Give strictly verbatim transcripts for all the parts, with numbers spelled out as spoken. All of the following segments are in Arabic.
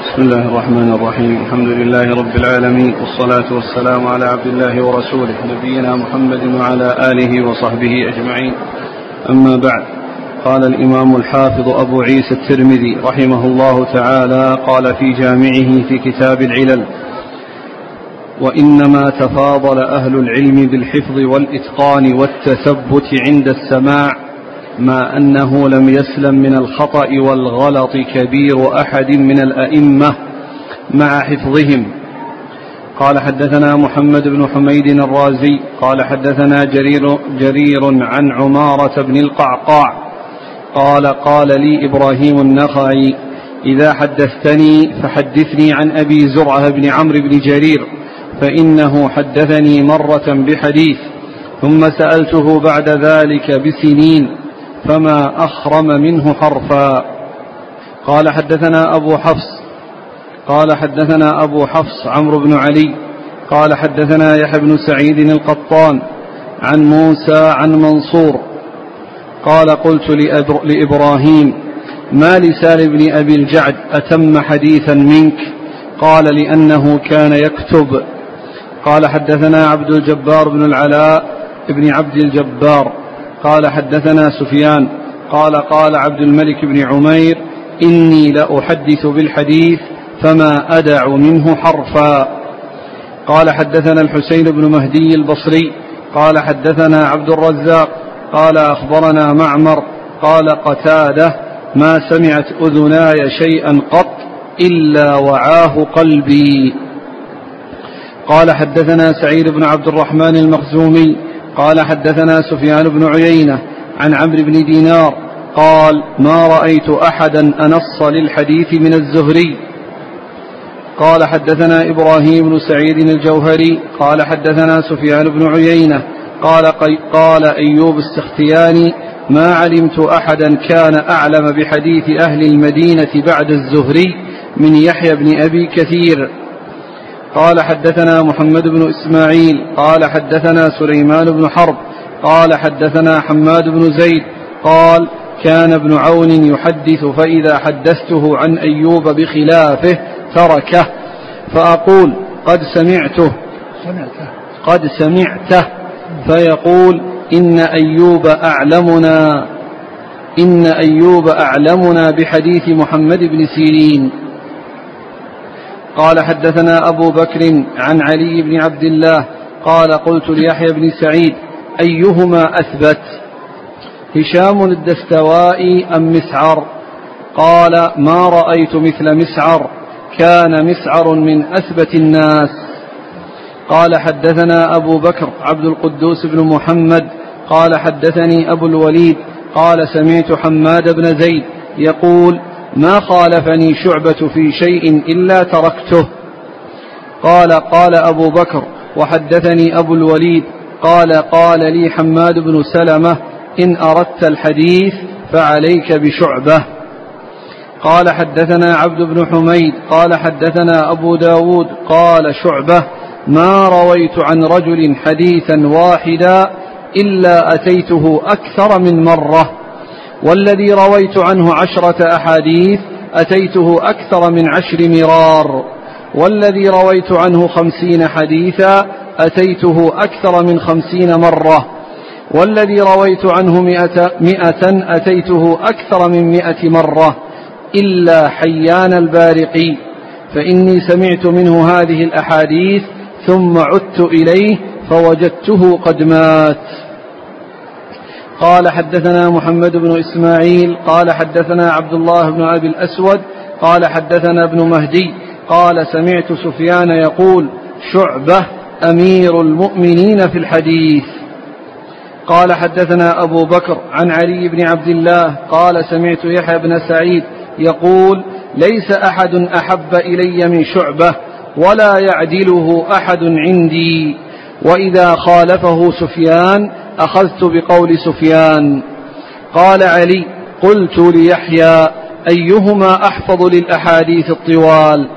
بسم الله الرحمن الرحيم. الحمد لله رب العالمين، والصلاة والسلام على عبد الله ورسوله نبينا محمد وعلى آله وصحبه أجمعين. أما بعد، قال الإمام الحافظ أبو عيسى الترمذي رحمه الله تعالى قال في جامعه في كتاب العلل: وإنما تفاضل أهل العلم بالحفظ والإتقان والتثبت عند السماع، ما أنه لم يسلم من الخطأ والغلط كبير أحد من الأئمة مع حفظهم. قال حدثنا محمد بن حميد الرازي قال حدثنا جرير, جرير عن عمارة بن القعقاع قال قال لي إبراهيم النخعي: إذا حدثتني فحدثني عن أبي زرعة بن عمرو بن جرير، فإنه حدثني مرة بحديث، ثم سألته بعد ذلك بسنين فما أخرم منه حرفا. قال حدثنا أبو حفص قال حدثنا أبو حفص عمرو بن علي قال حدثنا يحيى بن سعيد القطان عن موسى عن منصور قال قلت لإبراهيم: ما لسالم بن أبي الجعد أتم حديثا منك؟ قال: لأنه كان يكتب. قال حدثنا عبد الجبار بن العلاء بن عبد الجبار قال حدثنا سفيان قال قال عبد الملك بن عمير: إني لأحدث بالحديث فما أدع منه حرفا. قال حدثنا الحسين بن مهدي البصري قال حدثنا عبد الرزاق قال أخبرنا معمر قال قتادة: ما سمعت أذناي شيئا قط إلا وعاه قلبي. قال حدثنا سعيد بن عبد الرحمن المخزومي قال حدثنا سفيان بن عيينة عن عمرو بن دينار قال: ما رأيت أحدا أنص للحديث من الزهري. قال حدثنا إبراهيم بن سعيد الجوهري قال حدثنا سفيان بن عيينة قال, قال أيوب السختياني: ما علمت أحدا كان أعلم بحديث أهل المدينة بعد الزهري من يحيى بن أبي كثير. قال حدثنا محمد بن إسماعيل قال حدثنا سليمان بن حرب قال حدثنا حماد بن زيد قال: كان ابن عون يحدث، فإذا حدثته عن أيوب بخلافه تركه، فأقول: قد سمعته قد سمعته فيقول: إن أيوب أعلمنا إن أيوب أعلمنا بحديث محمد بن سيرين. قال حدثنا أبو بكر عن علي بن عبد الله قال قلت ليحيى بن سعيد: أيهما أثبت، هشام الدستوائي أم مسعر؟ قال: ما رأيت مثل مسعر، كان مسعر من أثبت الناس. قال حدثنا أبو بكر عبد القدوس بن محمد قال حدثني أبو الوليد قال سمعت حماد بن زيد يقول: ما خالفني شعبة في شيء إلا تركته. قال قال أبو بكر: وحدثني أبو الوليد قال قال لي حماد بن سلمة: إن أردت الحديث فعليك بشعبة. قال حدثنا عبد بن حميد قال حدثنا أبو داود قال شعبة: ما رويت عن رجل حديثا واحدا إلا أتيته أكثر من مرة، والذي رويت عنه عشرة أحاديث أتيته أكثر من عشر مرار، والذي رويت عنه خمسين حديثا أتيته أكثر من خمسين مرة، والذي رويت عنه مئة, مئة أتيته أكثر من مئة مرة، إلا حيان البارقي، فإني سمعت منه هذه الأحاديث ثم عدت إليه فوجدته قد مات. قال حدثنا محمد بن إسماعيل قال حدثنا عبد الله بن أبي الأسود قال حدثنا ابن مهدي قال سمعت سفيان يقول: شعبة أمير المؤمنين في الحديث. قال حدثنا أبو بكر عن علي بن عبد الله قال سمعت يحيى بن سعيد يقول: ليس أحد أحب إلي من شعبة، ولا يعدله أحد عندي، وإذا خالفه سفيان أخذت بقول سفيان. قال علي: قلت ليحيى: أيهما أحفظ للأحاديث الطوال،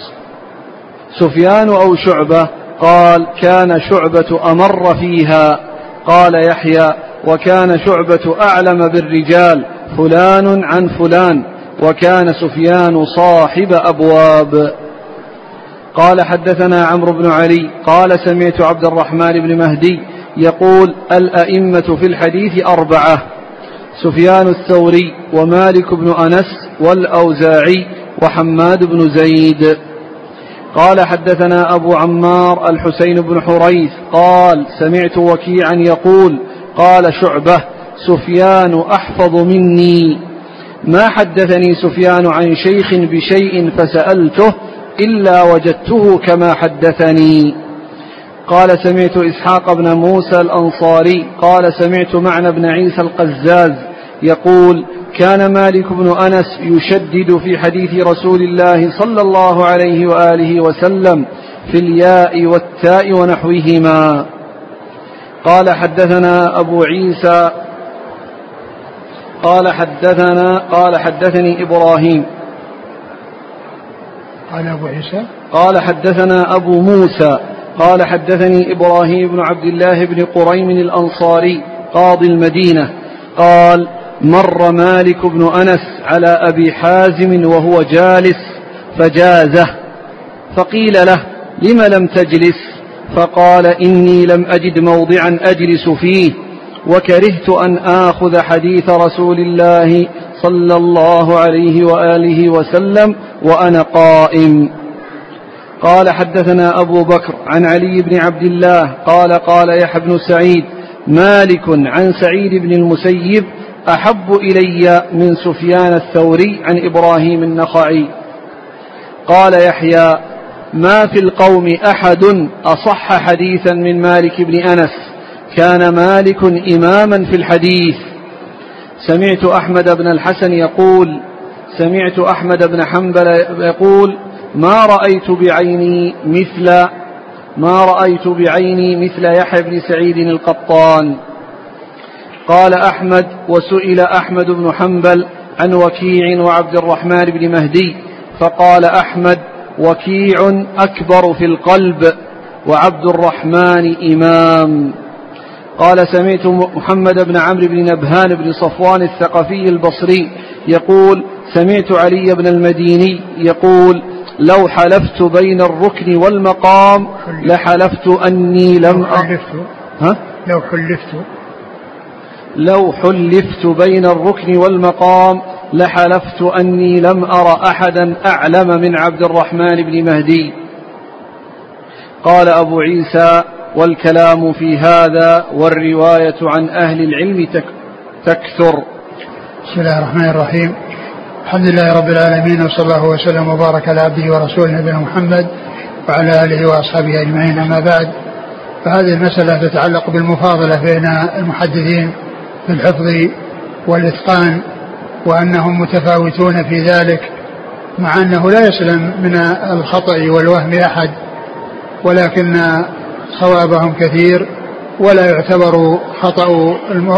سفيان أو شعبة؟ قال: كان شعبة أمر فيها. قال يحيى: وكان شعبة أعلم بالرجال، فلان عن فلان، وكان سفيان صاحب أبواب. قال حدثنا عمرو بن علي قال سمعت عبد الرحمن بن مهدي يقول الأئمة في الحديث أربعة: سفيان الثوري ومالك بن أنس والأوزاعي وحماد بن زيد. قال حدثنا أبو عمار الحسين بن حريث قال سمعت وكيعا يقول قال شعبة: سفيان أحفظ مني، ما حدثني سفيان عن شيخ بشيء فسألته إلا وجدته كما حدثني. قال سمعت إسحاق بن موسى الأنصاري قال سمعت معنى بن عيسى القزاز يقول كان مالك بن أنس يشدد في حديث رسول الله صلى الله عليه وآله وسلم في الياء والتاء ونحوهما. قال حدثنا أبو عيسى قال حدثنا قال حدثني إبراهيم قال أبو عيسى قال حدثنا أبو موسى قال حدثني إبراهيم بن عبد الله بن قريم الأنصاري قاضي المدينة قال مر مالك بن أنس على أبي حازم وهو جالس فجازه، فقيل له: لم لم تجلس؟ فقال: إني لم أجد موضعا أجلس فيه، وكرهت أن آخذ حديث رسول الله صلى الله عليه وآله وسلم وأنا قائم. قال حدثنا أبو بكر عن علي بن عبد الله قال قال يحيى بن سعيد: مالك عن سعيد بن المسيب أحب إلي من سفيان الثوري عن إبراهيم النخعي. قال يحيى: ما في القوم أحد أصح حديثا من مالك بن أنس، كان مالك إماما في الحديث. سمعت أحمد بن الحسن يقول سمعت أحمد بن حنبل يقول ما رأيت بعيني مثل ما رأيت بعيني مثل يحيى بن سعيد القطان. قال أحمد: وسئل أحمد بن حنبل عن وكيع وعبد الرحمن بن مهدي، فقال أحمد: وكيع أكبر في القلب، وعبد الرحمن إمام. قال سمعت محمد بن عمرو بن نبهان بن صفوان الثقفي البصري يقول سمعت علي بن المديني يقول: لو حلفت بين الركن والمقام لحلفت أني لم أ... ها؟ لو حلفت لو حلفت بين الركن والمقام لحلفت أني لم أرى أحدا أعلم من عبد الرحمن بن مهدي. قال أبو عيسى: والكلام في هذا والرواية عن أهل العلم تكثر. بسم الله الرحمن الرحيم، الحمد لله رب العالمين، وصلى الله وسلم وبارك على عبده ورسوله نبينا محمد وعلى آله وأصحابه أجمعين. أما بعد، فهذه المسألة تتعلق بالمفاضلة بين المحدثين في الحفظ والإتقان، وأنهم متفاوتون في ذلك، مع أنه لا يسلم من الخطأ والوهم أحد، ولكن صوابهم كثير، ولا يعتبر خطأ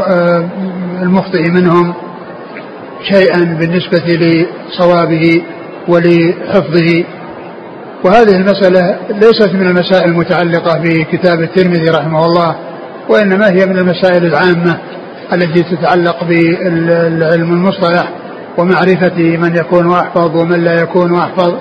المخطئ منهم شيئا بالنسبة لصوابه ولحفظه. وهذه المسألة ليست من المسائل المتعلقة بكتاب الترمذي رحمه الله، وإنما هي من المسائل العامة التي تتعلق بالعلم المصطلح ومعرفة من يكون أحفظ ومن لا يكون أحفظ.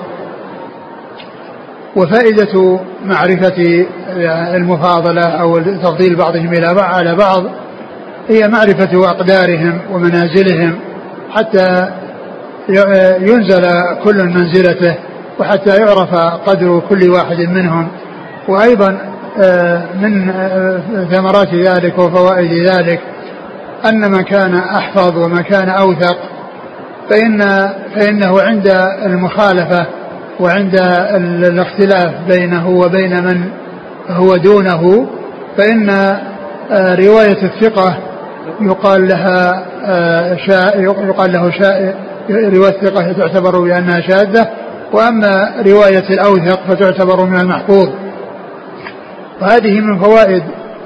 وفائدة معرفة المفاضلة أو تفضيل بعضهم إلى بعض على بعض هي معرفة أقدارهم ومنازلهم، حتى ينزل كل منزلته، وحتى يعرف قدر كل واحد منهم. وأيضا من ثمرات ذلك وفوائد ذلك أن من كان أحفظ ومن كان أوثق فإن فإنه عند المخالفة وعند الاختلاف بينه وبين من هو دونه، فإن رواية الثقة يقال لها شا يقال له شا رواية الثقة تعتبر بأنها شاذة، وأما رواية الأوثق فتعتبر من المحفوظ. وهذه من فوائد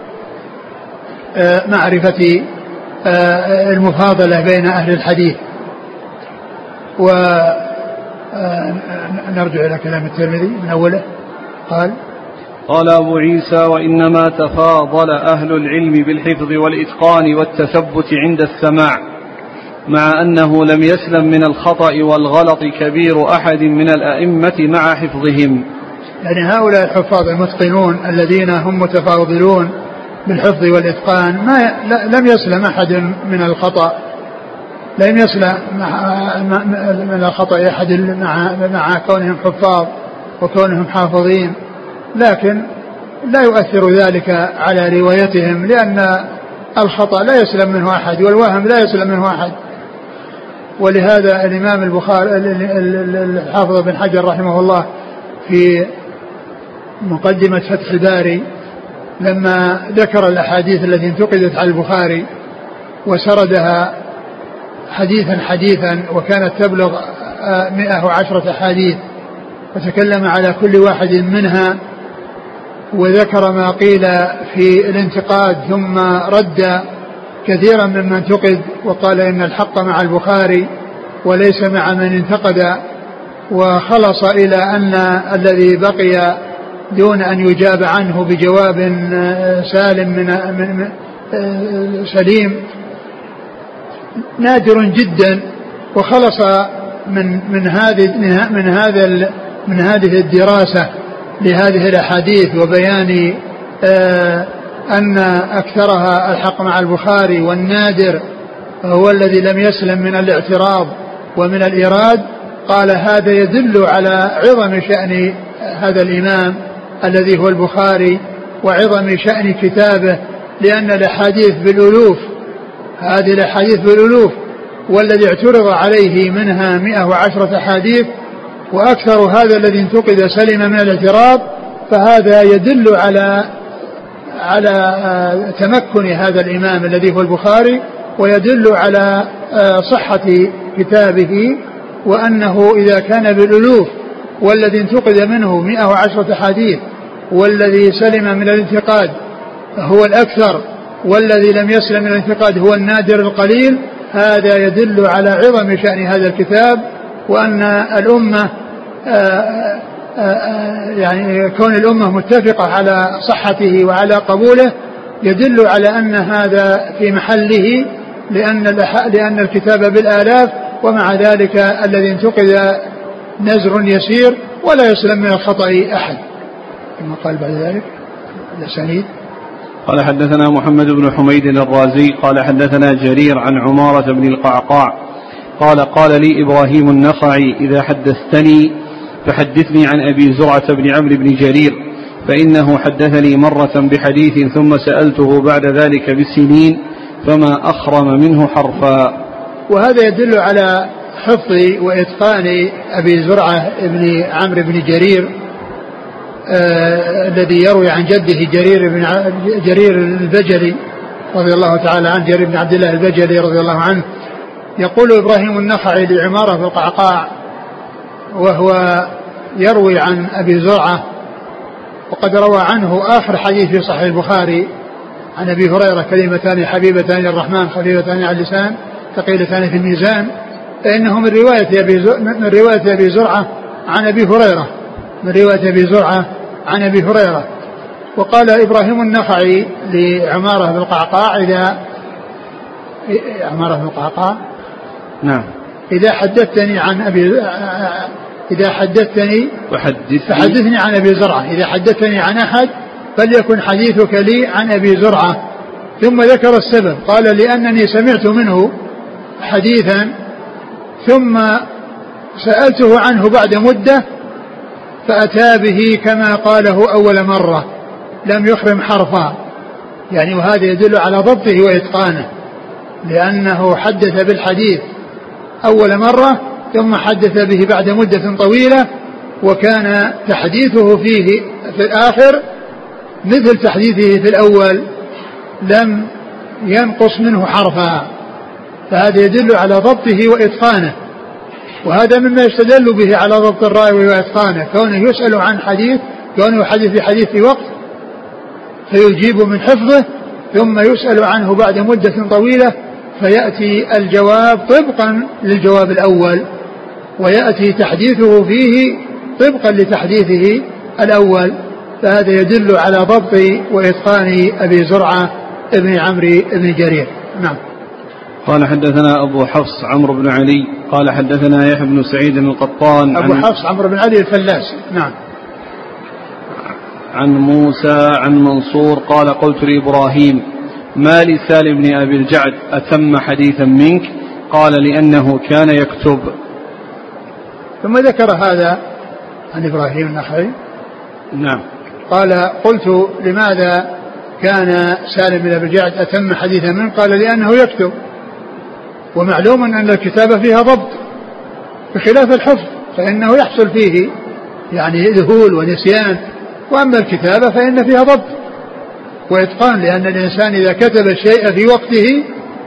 معرفة المفاضلة بين أهل الحديث. ونرجع إلى كلام الترمذي من أوله. قال قال أبو عيسى: وإنما تفاضل أهل العلم بالحفظ والإتقان والتثبت عند السماع، مع أنه لم يسلم من الخطأ والغلط كبير أحد من الأئمة مع حفظهم. يعني هؤلاء الحفاظ المتقنون الذين هم متفاضلون بالحفظ والإتقان ما لم يسلم أحد من الخطأ، لم يسلم من الخطأ أحد مع, مع كونهم حفاظ وكونهم حافظين، لكن لا يؤثر ذلك على روايتهم، لأن الخطأ لا يسلم منه أحد والوهم لا يسلم منه أحد. ولهذا الإمام البخاري الحافظ بن حجر رحمه الله في مقدمة فتح الباري لما ذكر الأحاديث التي انتقدت على البخاري وسردها حديثا حديثا وكانت تبلغ مئة وعشرة أحاديث، وتكلم على كل واحد منها وذكر ما قيل في الانتقاد ثم رد كثيرا مما انتقد وقال إن الحق مع البخاري وليس مع من انتقد، وخلص إلى أن الذي بقي دون أن يجاب عنه بجواب سالم من سليم نادر جدا، وخلص من من هذه من هذا من هذه الدراسة لهذه الأحاديث وبيان أن أكثرها الحق مع البخاري والنادر هو الذي لم يسلم من الاعتراض ومن الإيراد. قال هذا يدل على عظم شأن هذا الإمام الذي هو البخاري وعظم شأن كتابه، لأن الأحاديث بالألوف، هذه الأحاديث بالألوف، والذي اعترض عليه منها مئة وعشرة حديث، وأكثر هذا الذي انتقد سلم من الاعتراض، فهذا يدل على على تمكن هذا الإمام الذي هو البخاري، ويدل على صحة كتابه، وأنه إذا كان بالألوف والذي انتقد منه مئة وعشرة حديث والذي سلم من الانتقاد هو الأكثر والذي لم يسلم من الانتقاد هو النادر القليل، هذا يدل على عظم شأن هذا الكتاب، وأن الأمة آآ آآ يعني كون الأمة متفقة على صحته وعلى قبوله يدل على أن هذا في محله، لأن لأن الكتاب بالآلاف، ومع ذلك الذي انتقد نزر يسير ولا يسلم من الخطأ أحد. ثم قال بعد ذلك الأسانيد. قال حدثنا محمد بن حميد الرازي قال حدثنا جرير عن عمارة بن القعقاع قال قال لي إبراهيم النخعي إذا حدثتني فحدثني عن أبي زرعة بن عمرو بن جرير، فإنه حدثني مرة بحديث ثم سألته بعد ذلك بالسنين فما أخرم منه حرفا. وهذا يدل على حفظ وإتقان أبي زرعة بن عمرو بن جرير آه الذي يروي عن جده جرير بن جرير البجلي رضي الله تعالى عنه، جرير بن عبد الله البجلي رضي الله عنه. يقول إبراهيم النخعي لعمارة في القعقاع وهو يروي عن أبي زرعة، وقد روى عنه آخر حديث في صحيح البخاري عن أبي هريرة كلمتان حبيبتان للرحمن خفيفتان على اللسان ثقيلتان في الميزان، فإنه من رواية أبي من رواية أبي زرعة عن أبي هريرة من رواية أبي زرعة عن أبي هريرة. وقال إبراهيم النخعي لعمارة بن القعقاع إذا عمارة بن القعقاع نعم إذا حدثتني عن أبي إذا حدثتني فحدثني عن أبي زرعة، إذا حدثتني عن أحد فليكن حديثك لي عن أبي زرعة. ثم ذكر السبب، قال لأنني سمعت منه حديثا ثم سألته عنه بعد مدة فأتى به كما قاله أول مرة لم يخرم حرفا، يعني وهذا يدل على ضبطه وإتقانه، لأنه حدث بالحديث أول مرة ثم حدث به بعد مدة طويلة، وكان تحديثه فيه في الآخر مثل تحديثه في الأول لم ينقص منه حرفا، فهذا يدل على ضبطه وإتقانه. وهذا مما يستدل به على ضبط الراوي وإتقانه، كونه يسأل عن حديث، كونه يحدث في حديث في وقت فيجيب من حفظه، ثم يسأل عنه بعد مدة طويلة فيأتي الجواب طبقا للجواب الأول، ويأتي تحديثه فيه طبقا لتحديثه الأول، فهذا يدل على ضبط وإتقان أبي زرعة ابن عمرو بن جرير. نعم. قال حدثنا أبو حفص عمرو بن علي قال حدثنا يحيى بن سعيد القطان. أبو حفص عمرو بن علي الفلاس. نعم. عن موسى عن منصور قال قلت لإبراهيم ما لسالم بن أبي الجعد أتم حديثا منك؟ قال لأنه كان يكتب. ثم ذكر هذا عن إبراهيم النخعي. نعم. قال قلت لماذا كان سالم بن أبي الجعد أتم حديثا منك؟ قال لأنه يكتب، ومعلوم أن الكتابة فيها ضبط بخلاف الحفظ فإنه يحصل فيه يعني ذهول ونسيان، وأما الكتابة فإن فيها ضبط وإتقان، لأن الإنسان إذا كتب الشيء في وقته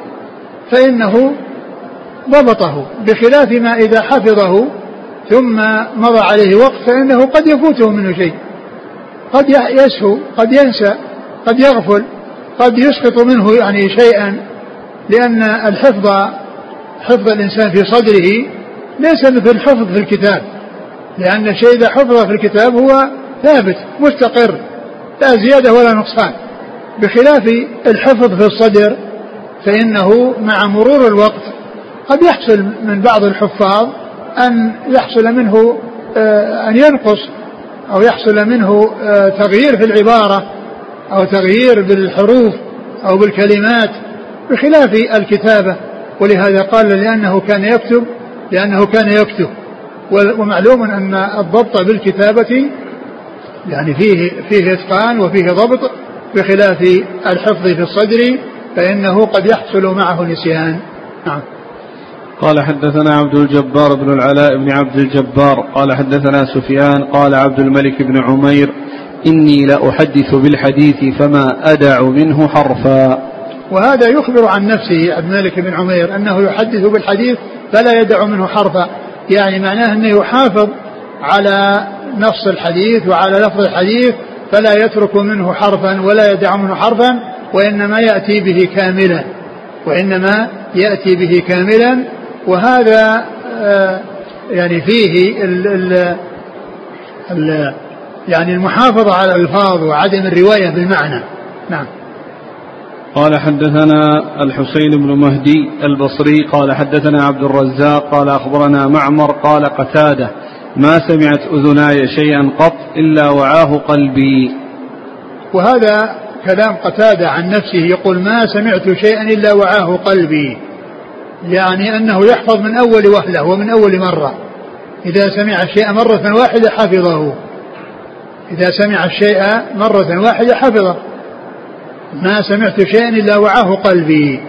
فإنه ضبطه، بخلاف ما إذا حفظه ثم مضى عليه وقت فإنه قد يفوته منه شيء، قد يسهو، قد ينسى، قد يغفل، قد يسقط منه يعني شيئا، لأن الحفظ حفظ الإنسان في صدره ليس مثل الحفظ في الكتاب، لأن الشيء إذا حفظ في الكتاب هو ثابت مستقر لا زيادة ولا نقصان، بخلاف الحفظ في الصدر فإنه مع مرور الوقت قد يحصل من بعض الحفاظ أن يحصل منه أن ينقص أو يحصل منه تغيير في العبارة أو تغيير بالحروف أو بالكلمات بخلاف الكتابة. ولهذا قال لأنه كان يكتب لأنه كان يكتب ومعلوم أن الضبط بالكتابة يعني فيه فيه إتقان وفيه ضبط، بخلاف الحفظ في الصدر فإنه قد يحصل معه نسيان. نعم. قال حدثنا عبد الجبار بن العلاء بن عبد الجبار قال حدثنا سفيان قال عبد الملك بن عمير إني لأحدث بالحديث فما أدع منه حرفا. وهذا يخبر عن نفسه عبد الملك بن عمير أنه يحدث بالحديث فلا يدع منه حرفا، يعني معناه أنه يحافظ على نص الحديث وعلى لفظ الحديث فلا يترك منه حرفا ولا يدع منه حرفا، وإنما يأتي به كاملا وإنما يأتي به كاملا وهذا آه يعني فيه ال ال ال يعني المحافظة على الألفاظ وعدم الرواية بالمعنى. نعم. قال حدثنا الحسين بن مهدي البصري قال حدثنا عبد الرزاق قال أخبرنا معمر قال قتادة ما سمعت أذناي شيئا قط إلا وعاه قلبي. وهذا كلام قتادة عن نفسه، يقول ما سمعت شيئا إلا وعاه قلبي، يعني أنه يحفظ من أول وهلة ومن أول مرة، إذا سمع الشيء مرة واحدة حفظه، إذا سمع الشيء مرة واحدة حفظه. ما سمعت شيئا إلا وعاه قلبي،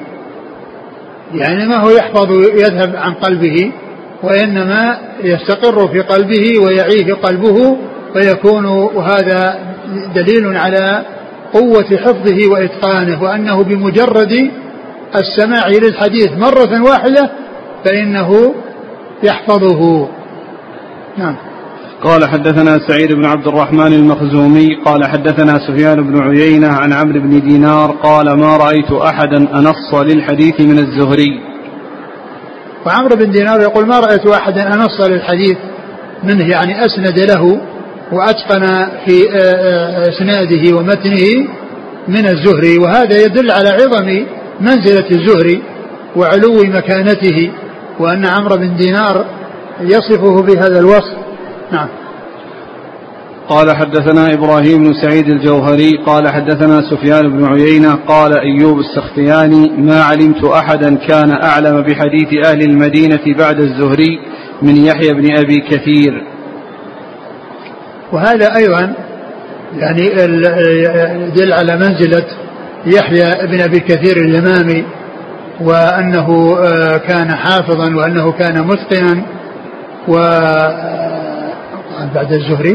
يعني ما هو يحفظ يذهب عن قلبه، وإنما يستقر في قلبه ويعيه قلبه، ويكون وهذا دليل على قوة حفظه وإتقانه، وأنه بمجرد السماع للحديث مرة واحدة فإنه يحفظه. نعم. قال حدثنا سعيد بن عبد الرحمن المخزومي قال حدثنا سفيان بن عيينة عن عمرو بن دينار قال ما رأيت أحدا أنص للحديث من الزهري. وعمرو بن دينار يقول ما رأيت أحدا أنص للحديث منه، يعني أسند له وأتقن في إسناده ومتنه من الزهري، وهذا يدل على عظم منزلة الزهري وعلو مكانته، وأن عمرو بن دينار يصفه بهذا الوصف. نعم. قال حدثنا إبراهيم بن سعيد الجوهري قال حدثنا سفيان بن عيينة قال أيوب السختياني ما علمت أحدا كان أعلم بحديث أهل المدينة بعد الزهري من يحيى بن أبي كثير. وهذا أيضا يعني يدل على منزلة يحيى بن أبي كثير اليمامي، وأنه كان حافظا وأنه كان متقنا. و بعد الزهري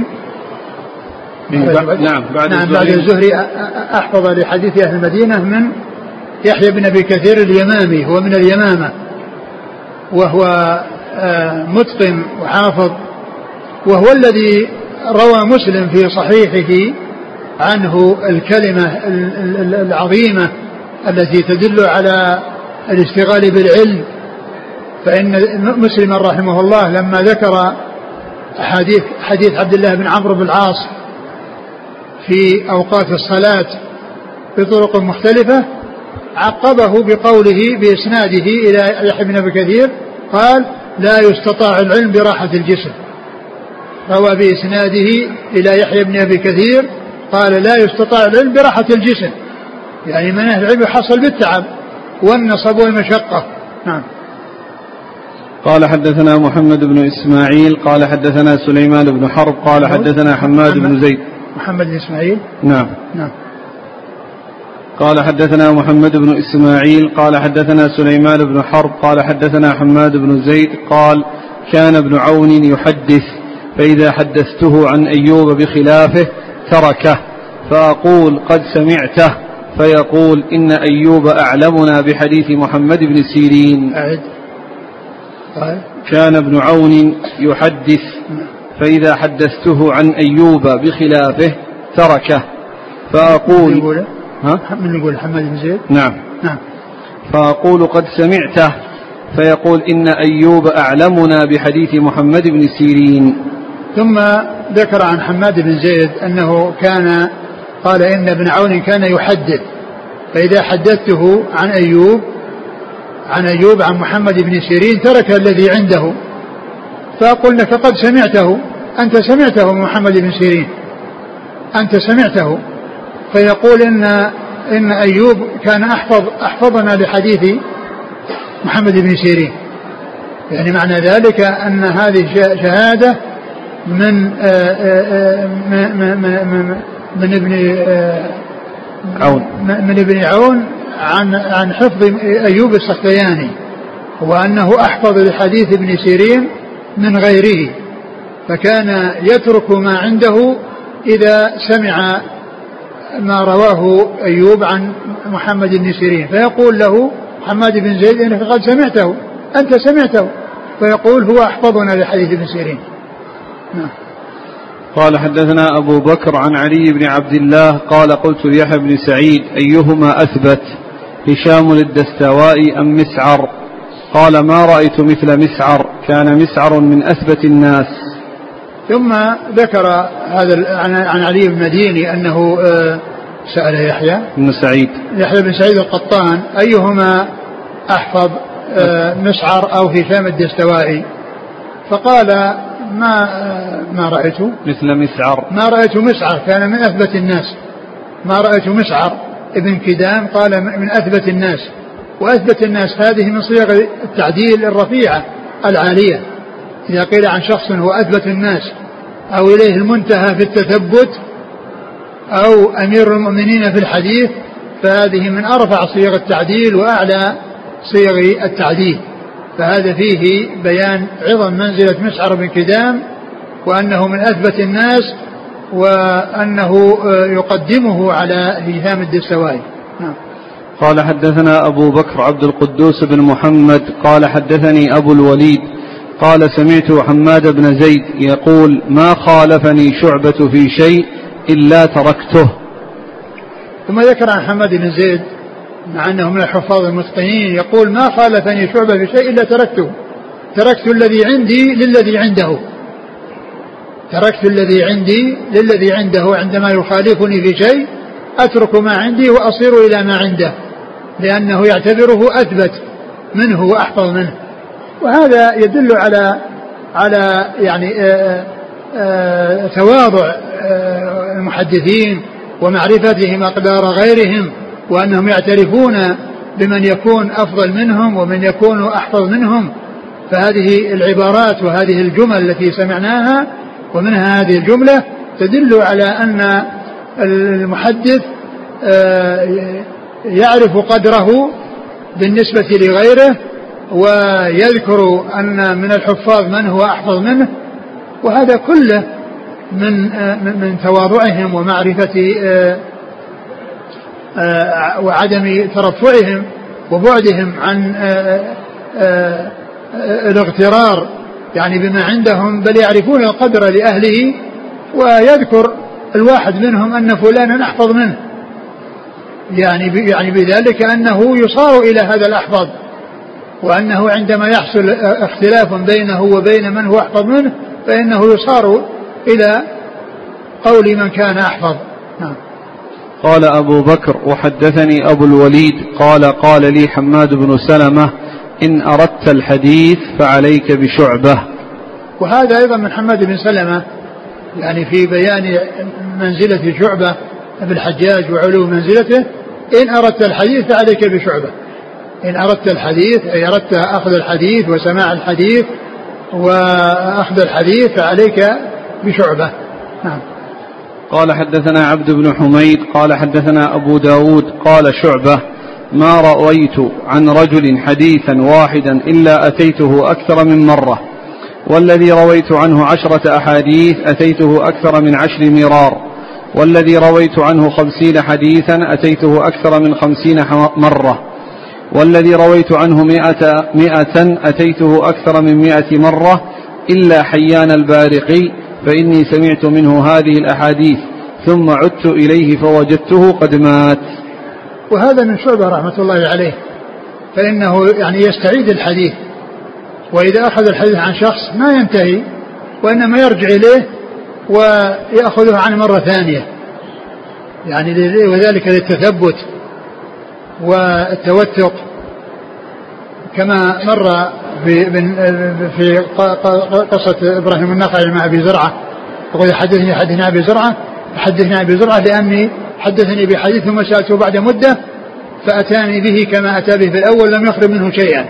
نعم بعد, نعم بعد الزهري أحفظ لحديث أهل المدينة من يحيى بن أبي كثير اليمامي، هو من اليمامة وهو متقن وحافظ، وهو الذي روى مسلم في صحيحه عنه الكلمة العظيمة التي تدل على الاشتغال بالعلم. فإن مسلم رحمه الله لما ذكر حديث حديث عبد الله بن عمرو بن العاص في أوقات الصلاة بطرق مختلفة عقبه بقوله بإسناده إلى يحيى بن أبي كثير قال لا يستطاع العلم براحة الجسم. روى بإسناده إلى يحيى بن أبي كثير قال لا يستطاع العلم براحة الجسم، يعني من أهل العلم يحصل بالتعب والنصب والمشقة. نعم. قال حدثنا محمد بن إسماعيل قال حدثنا سليمان بن حرب قال حدثنا حماد بن زيد. محمد بن إسماعيل. نعم. نعم. قال حدثنا محمد بن إسماعيل قال حدثنا سليمان بن حرب قال حدثنا حماد بن زيد قال كان ابن عون يحدث فإذا حدثته عن أيوب بخلافه تركه فأقول قد سمعته فيقول إن أيوب أعلمنا بحديث محمد بن سيرين. أعد. كان ابن عون يحدث فإذا حدثته عن أيوب بخلافه تركه فأقول ها؟ من يقول حماد بن زيد؟ نعم. نعم. فأقول قد سمعته فيقول إن أيوب أعلمنا بحديث محمد بن سيرين. ثم ذكر عن حماد بن زيد أنه كان قال إن ابن عون كان يحدث فإذا حدثته عن أيوب عن أيوب عن محمد بن سيرين ترك الذي عنده فأقول لك قد سمعته، أنت سمعته محمد بن سيرين، أنت سمعته. فيقول إن إن أيوب كان أحفظ أحفظنا لحديث محمد بن سيرين، يعني معنى ذلك أن هذه شهادة من من من, من ابن عون من ابن عون عن عن حفظ أيوب السختياني، وأنه أحفظ لحديث ابن سيرين من غيره، فكان يترك ما عنده إذا سمع ما رواه أيوب عن محمد بن سيرين، فيقول له حماد بن زيد إنك قد سمعته، أنت سمعته، فيقول هو أحفظنا لحديث ابن سيرين. نعم. قال حدثنا أبو بكر عن علي بن عبد الله قال قلت ليحيى بن سعيد أيهما أثبت هشام الدستوائي أم مسعر؟ قال ما رأيت مثل مسعر، كان مسعر من أثبت الناس. ثم ذكر هذا عن علي بن مديني أنه سأل يحيى بن سعيد يحيى بن سعيد القطان أيهما أحفظ مسعر أو هشام الدستوائي، فقال ما ما رأيته مثل مسعر، ما رأيت مسعر كان من أثبت الناس، ما رأيت مسعر ابن كدام قال من أثبت الناس، وأثبت الناس هذه من صيغ التعديل الرفيعة العالية، إذا قيل عن شخص هو أثبت الناس أو إليه المنتهى في التثبت أو أمير المؤمنين في الحديث، فهذه من أرفع صيغ التعديل وأعلى صيغ التعديل، فهذا فيه بيان عظم منزلة مسعر بن كدام وأنه من أثبت الناس وأنه يقدمه على هشام الدستوائي. نعم. قال حدثنا أبو بكر عبد القدوس بن محمد قال حدثني أبو الوليد قال سمعت حماد بن زيد يقول ما خالفني شعبة في شيء إلا تركته. ثم ذكر عن حماد بن زيد مع أنه من الحفاظ المتقنين يقول ما خالفني شعبة في شيء إلا تركته، تركت الذي عندي للذي عنده، تركت الذي عندي للذي عنده، عندما يخالفني في شيء أترك ما عندي وأصير إلى ما عنده، لأنه يعتبره أثبت منه وأحفظ منه. وهذا يدل على على يعني آآ آآ تواضع المحدثين ومعرفتهم أقدار غيرهم، وأنهم يعترفون بمن يكون أفضل منهم ومن يكون أحفظ منهم. فهذه العبارات وهذه الجمل التي سمعناها ومنها هذه الجملة تدل على أن المحدث يعرف قدره بالنسبة لغيره، ويذكر أن من الحفاظ من هو أحفظ منه، وهذا كله من من تواضعهم ومعرفة وعدم ترفعهم وبعدهم عن الاغترار يعني بما عندهم، بل يعرفون القدر لأهله، ويذكر الواحد منهم أن فلانا أحفظ منه، يعني يعني بذلك أنه يصار إلى هذا الأحفظ، وأنه عندما يحصل اختلاف بينه وبين من هو أحفظ منه فإنه يصار إلى قول من كان أحفظ. نعم. قال أبو بكر: وحدثني أبو الوليد قال قال لي حماد بن سلمة: إن أردت الحديث فعليك بشعبة. وهذا أيضا من حماد بن سلمة، يعني في بيان منزلة شعبة بالحجاج وعلو منزلته: إن أردت الحديث فعليك بشعبة. إن أردت الحديث أي أردت أخذ الحديث وسماع الحديث وأخذ الحديث فعليك بشعبة. نعم. قال حدثنا عبد بن حميد قال حدثنا أبو داود قال شعبة: ما رأيت عن رجل حديثا واحدا إلا أتيته أكثر من مرة، والذي رويت عنه عشرة أحاديث أتيته أكثر من عشر مرار، والذي رويت عنه خمسين حديثا أتيته أكثر من خمسين مرة، والذي رويت عنه مئة, مئة أتيته أكثر من مئة مرة، إلا حيان البارقي فإني سمعت منه هذه الأحاديث ثم عدت إليه فوجدته قد مات. وهذا من شعبة رحمة الله عليه، فإنه يعني يستعيد الحديث، وإذا أخذ الحديث عن شخص ما ينتهي وإنما يرجع إليه ويأخذه عن مرة ثانية، يعني وذلك للتثبت والتوثق، كما مر في في قصة إبراهيم النخعي مع أبي زرعة، يقول: حدثني حدثني أبي زرعة حدثني أبي زرعة لأني حدثني بحديث ثم سألته بعد مدة فأتاني به كما أتى به في الأول لم يخرج منه شيئا.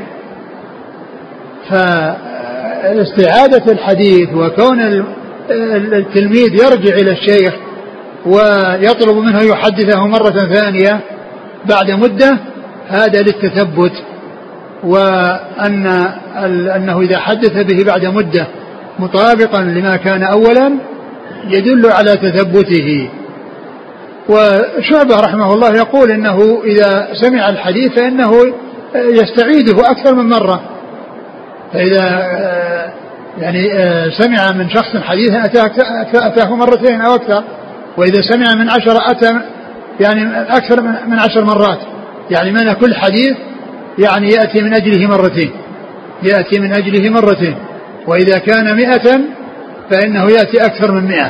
فاستعادة الحديث وكون التلميذ يرجع إلى الشيخ ويطلب منه يحدثه مرة ثانية بعد مدة، هذا للتثبت، وأن أنه إذا حدث به بعد مدة مطابقا لما كان أولا يدل على تثبته. وشعبة رحمه الله يقول إنه إذا سمع الحديث فإنه يستعيده أكثر من مرة، فإذا يعني سمع من شخص حديثا أتاه مرتين أو أكثر، وإذا سمع من عشرة أتى يعني أكثر من عشر مرات، يعني من كل حديث يعني يأتي من أجله مرتين يأتي من أجله مرتين وإذا كان مئة فإنه يأتي أكثر من مئة،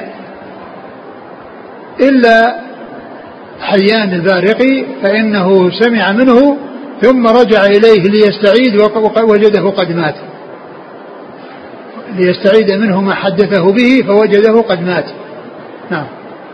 إلا حيان البارقي فإنه سمع منه ثم رجع إليه ليستعيد ووجده قد مات، ليستعيد منه ما حدثه به فوجده قد مات. نعم.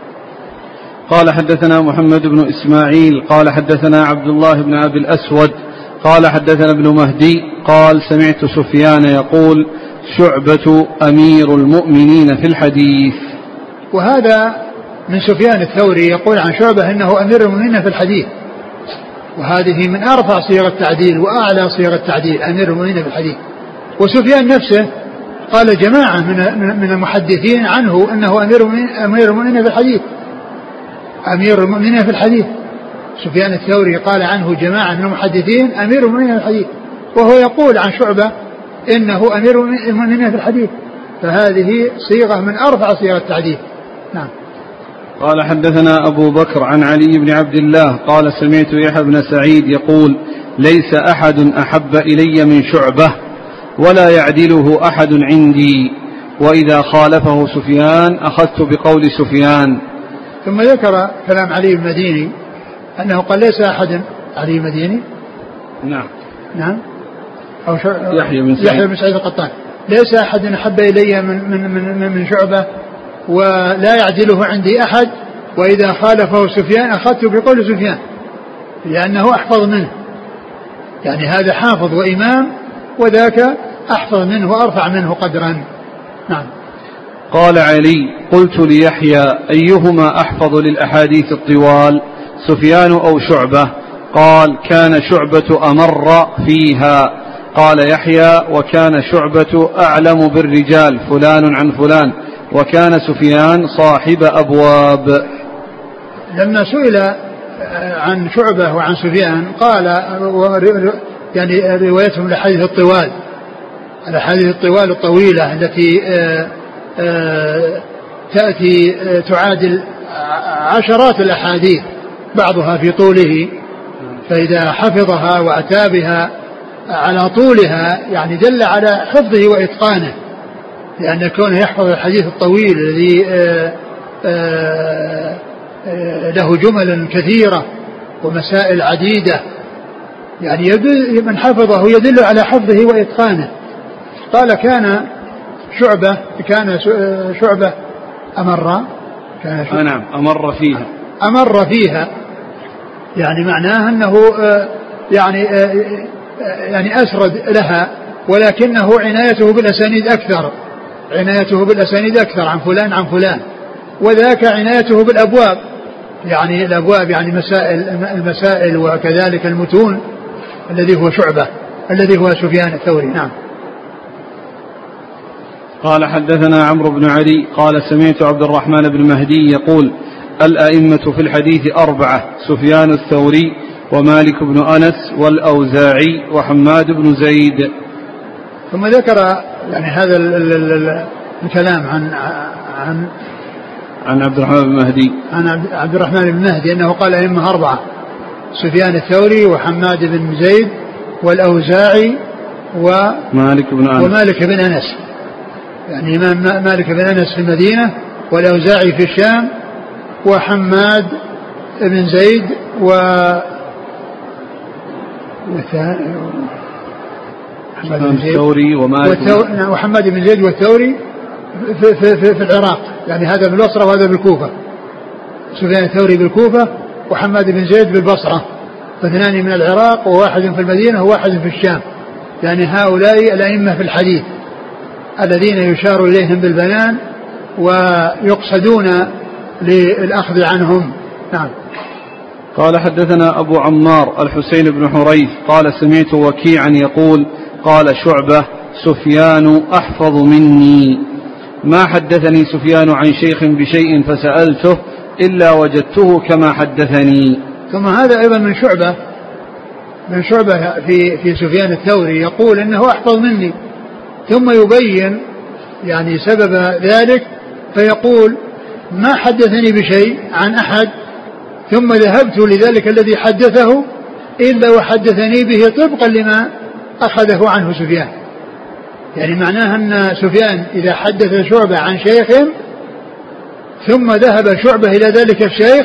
قال حدثنا محمد بن إسماعيل قال حدثنا عبد الله بن أبي الأسود قال حدثنا ابن مهدي قال سمعت سفيان يقول: شعبة أمير المؤمنين في الحديث. وهذا من سفيان الثوري يقول عن شعبة إنه أمير المؤمنين في الحديث، وهذه من أرفع صيغ التعديل وأعلى صيغ التعديل، أمير المؤمنين في الحديث. وسفيان نفسه قال جماعة من المحدثين عنه أنه أمير المؤمنين في الحديث أمير المؤمنين في الحديث سفيان الثوري قال عنه جماعة من المحدثين أمير المؤمنين في الحديث، وهو يقول عن شعبة إنه أمير المؤمنين في الحديث، فهذه صيغة من أرفع صيغ التعديل. نعم. قال حدثنا أبو بكر عن علي بن عبد الله قال سمعت يحيى بن سعيد يقول: ليس أحد أحب إلي من شعبة ولا يعدله أحد عندي، وإذا خالفه سفيان أخذت بقول سفيان. ثم ذكر كلام علي المديني أنه قال ليس أحد علي المديني نعم نعم أو يحيى بن سعيد, يحيى بن سعيد القطان ليس أحد أحب إلي من, من, من, من شعبة ولا يعدله عندي أحد، وإذا خالفه سفيان أخذت بقول سفيان لأنه أحفظ منه، يعني هذا حافظ وإمام وذاك أحفظ منه وأرفع منه قدرا. نعم. قال علي: قلت ليحيى: أيهما أحفظ للأحاديث الطوال، سفيان أو شعبة؟ قال: كان شعبة أمر فيها. قال يحيى: وكان شعبة أعلم بالرجال فلان عن فلان، وكان سفيان صاحب أبواب. لما سئل عن شعبة وعن سفيان قال يعني روايتهم الأحاديث الطوال الأحاديث الطوال الطويلة التي تأتي تعادل عشرات الأحاديث بعضها في طوله، فإذا حفظها وأتى بها على طولها يعني دل على حفظه وإتقانه، لأن كونه يحفظ الحديث الطويل الذي له جمل كثيرة ومسائل عديدة، يعني يدل من حفظه يدل على حفظه وإتقانه. قال كان شعبة كان شعبة أمر كان شعبة نعم أمر فيها أمر فيها يعني معناه أنه يعني يعني أسرد لها، ولكنه عنايته بالأسانيد أكثر عنايته بالأسانيد أكثر عن فلان عن فلان، وذاك عنايته بالأبواب، يعني الأبواب يعني مسائل المسائل وكذلك المتون، الذي هو شعبة الذي هو سفيان الثوري. نعم. قال حدثنا عمرو بن علي قال سمعت عبد الرحمن بن مهدي يقول الأئمة في الحديث أربعة: سفيان الثوري ومالك بن أنس والأوزاعي وحماد بن زيد. ثم ذكر يعني هذا ال ال ال الكلام عن عن عن عبد الرحمن بن مهدي عن عبد الرحمن بن مهدي أنه قال أئمة أربعة: سفيان الثوري وحماد بن زيد والأوزاعي ومالك بن أنس ومالك بن أنس، يعني إمام مالك بن أنس في المدينة، والأوزاعي في الشام، وحماد بن زيد و الثوري وحماد بن زيد والثوري في, في, في, في العراق، يعني هذا بالبصرة وهذا بالكوفة. سفيان الثوري بالكوفة وحماد بن زيد بالبصرة، فاثنان من العراق وواحد في المدينة وواحد في الشام، يعني هؤلاء الأئمة في الحديث الذين يشار إليهم بالبنان ويقصدون للأخذ عنهم. نعم. قال حدثنا أبو عمار الحسين بن حريث قال سمعت وكيعا يقول قال شعبة: سفيان أحفظ مني، ما حدثني سفيان عن شيخ بشيء فسألته إلا وجدته كما حدثني. ثم هذا أيضا من شعبة من شعبة في, في سفيان الثوري يقول إنه أحفظ مني، ثم يبين يعني سبب ذلك فيقول: ما حدثني بشيء عن أحد ثم ذهبت لذلك الذي حدثه إلا وحدثني به طبقا لما أخذه عنه سفيان. يعني معناها أن سفيان إذا حدث شعبة عن شيخ ثم ذهب شعبة إلى ذلك الشيخ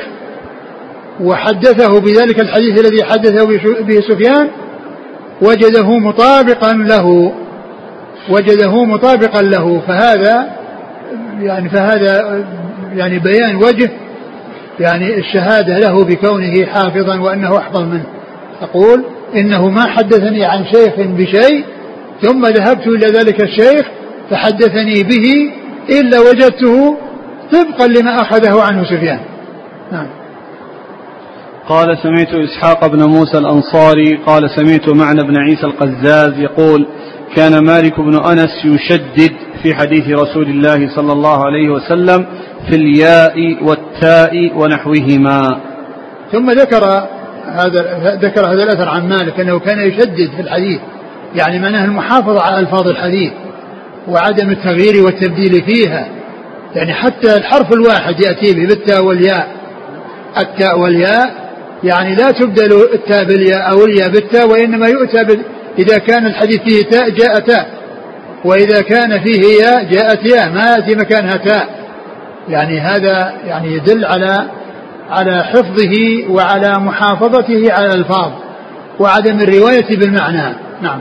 وحدثه بذلك الحديث الذي حدثه به سفيان وجده مطابقا له وجده مطابقا له فهذا يعني فهذا يعني بيان وجه يعني الشهادة له بكونه حافظا وأنه أحفظ منه. أقول إنه ما حدثني عن شيخ بشيء ثم ذهبت إلى ذلك الشيخ فحدثني به إلا وجدته طبقا لما أخذه عنه سفيان. نعم. قال سمعت إسحاق بن موسى الأنصاري قال سمعت معنى بن عيسى القزاز يقول كان مالك بن أنس يشدد في حديث رسول الله صلى الله عليه وسلم في الياء والتاء ونحوهما. ثم ذكر هذا ذكر هذا الأثر عن مالك أنه كان يشدد في الحديث، يعني معناه المحافظة على ألفاظ الحديث وعدم التغيير والتبديل فيها، يعني حتى الحرف الواحد يأتي به بالتاء والياء، التاء والياء يعني لا تبدل التاء بالياء أو الياء بالتاء، وإنما يؤتى بال... إذا كان الحديث فيه تاء جاء تاء، وإذا كان فيه ياء جاءت ياء، ما يأتي مكانها تاء. يعني هذا يعني يدل على على حفظه وعلى محافظته على الألفاظ وعدم الرواية بالمعنى. نعم.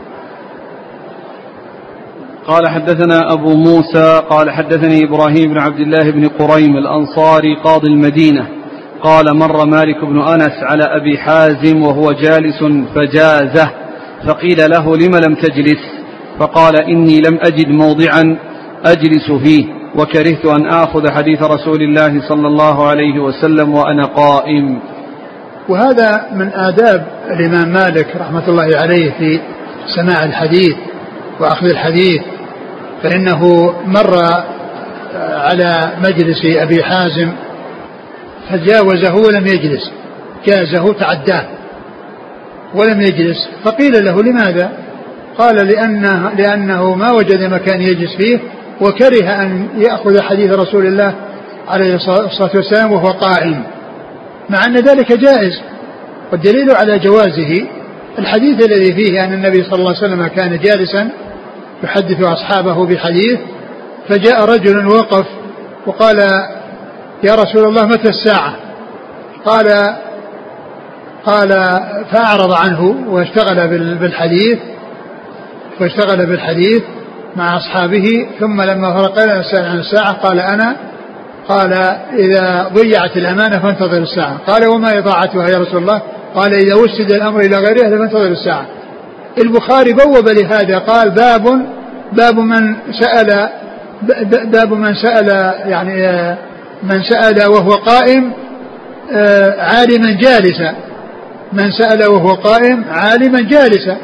قال حدثنا أبو موسى قال حدثني إبراهيم بن عبد الله بن قريم الأنصاري قاضي المدينة قال مر مالك بن أنس على أبي حازم وهو جالس فجازه فقيل له لم لم تجلس؟ فقال إني لم أجد موضعا أجلس فيه وكرهت أن آخذ حديث رسول الله صلى الله عليه وسلم وأنا قائم. وهذا من آداب الإمام مالك رحمة الله عليه في سماع الحديث وأخذ الحديث، فإنه مر على مجلس أبي حازم فجاوزه ولم يجلس، جازه تعداه ولم يجلس، فقيل له لماذا؟ قال لأنه, لأنه ما وجد مكان يجلس فيه وكره أن يأخذ حديث رسول الله عليه الصلاة والسلام وهو قائم، مع أن ذلك جائز. والدليل على جوازه الحديث الذي فيه أن النبي صلى الله عليه وسلم كان جالسا يحدث أصحابه بحديث، فجاء رجل وقف وقال يا رسول الله متى الساعة؟ قال قال فأعرض عنه واشتغل بالحديث واشتغل بالحديث مع أصحابه. ثم لما فرق لنا السائل عن الساعة قال أنا قال إذا ضيعت الأمانة فانتظر الساعة. قال وما إضاعتها يا رسول الله؟ قال إذا وسد الأمر إلى غيرها فانتظر الساعة. البخاري بوب لهذا قال باب باب من سأل باب من سأل يعني من سأل وهو قائم عالما جالسا، من سأل وهو قائم عالما جالسا،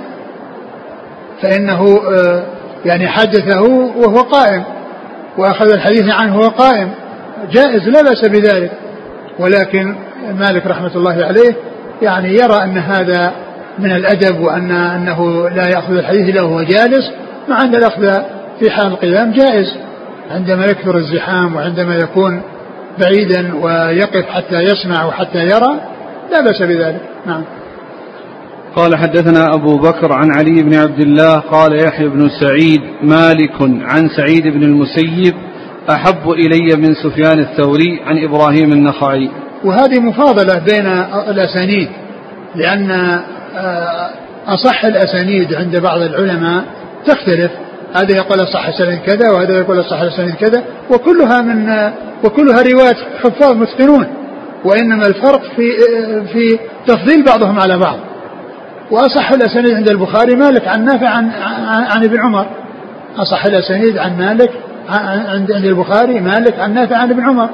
فإنه يعني حدثه وهو قائم وأخذ الحديث عنه وهو قائم، جائز لا بأس بذلك. ولكن مالك رحمة الله عليه يعني يرى أن هذا من الأدب، وأن أنه لا يأخذ الحديث إلا وهو جالس، مع أن الأخذ في حال القيام جائز عندما يكثر الزحام وعندما يكون بعيدا ويقف حتى يسمع وحتى يرى لا بأس بذلك. نعم. قال حدثنا أبو بكر عن علي بن عبد الله قال يحيى بن سعيد مالك عن سعيد بن المسيب أحب إلي من سفيان الثوري عن إبراهيم النخعي. وهذه مفاضلة بين الأسانيد، لأن أصح الأسانيد عند بعض العلماء تختلف، هذا يقول أصح السند كذا وهذا يقول أصح السند كذا، وكلها من وكلها روايات حفاظ متقنون، وإنما الفرق في في تفضيل بعضهم على بعض. وأصح الأسانيد عند البخاري مالك عن نافع عن, عن ابن عمر، أصح الأسانيد عن مالك عند البخاري مالك عن نافع عن ابن عمر.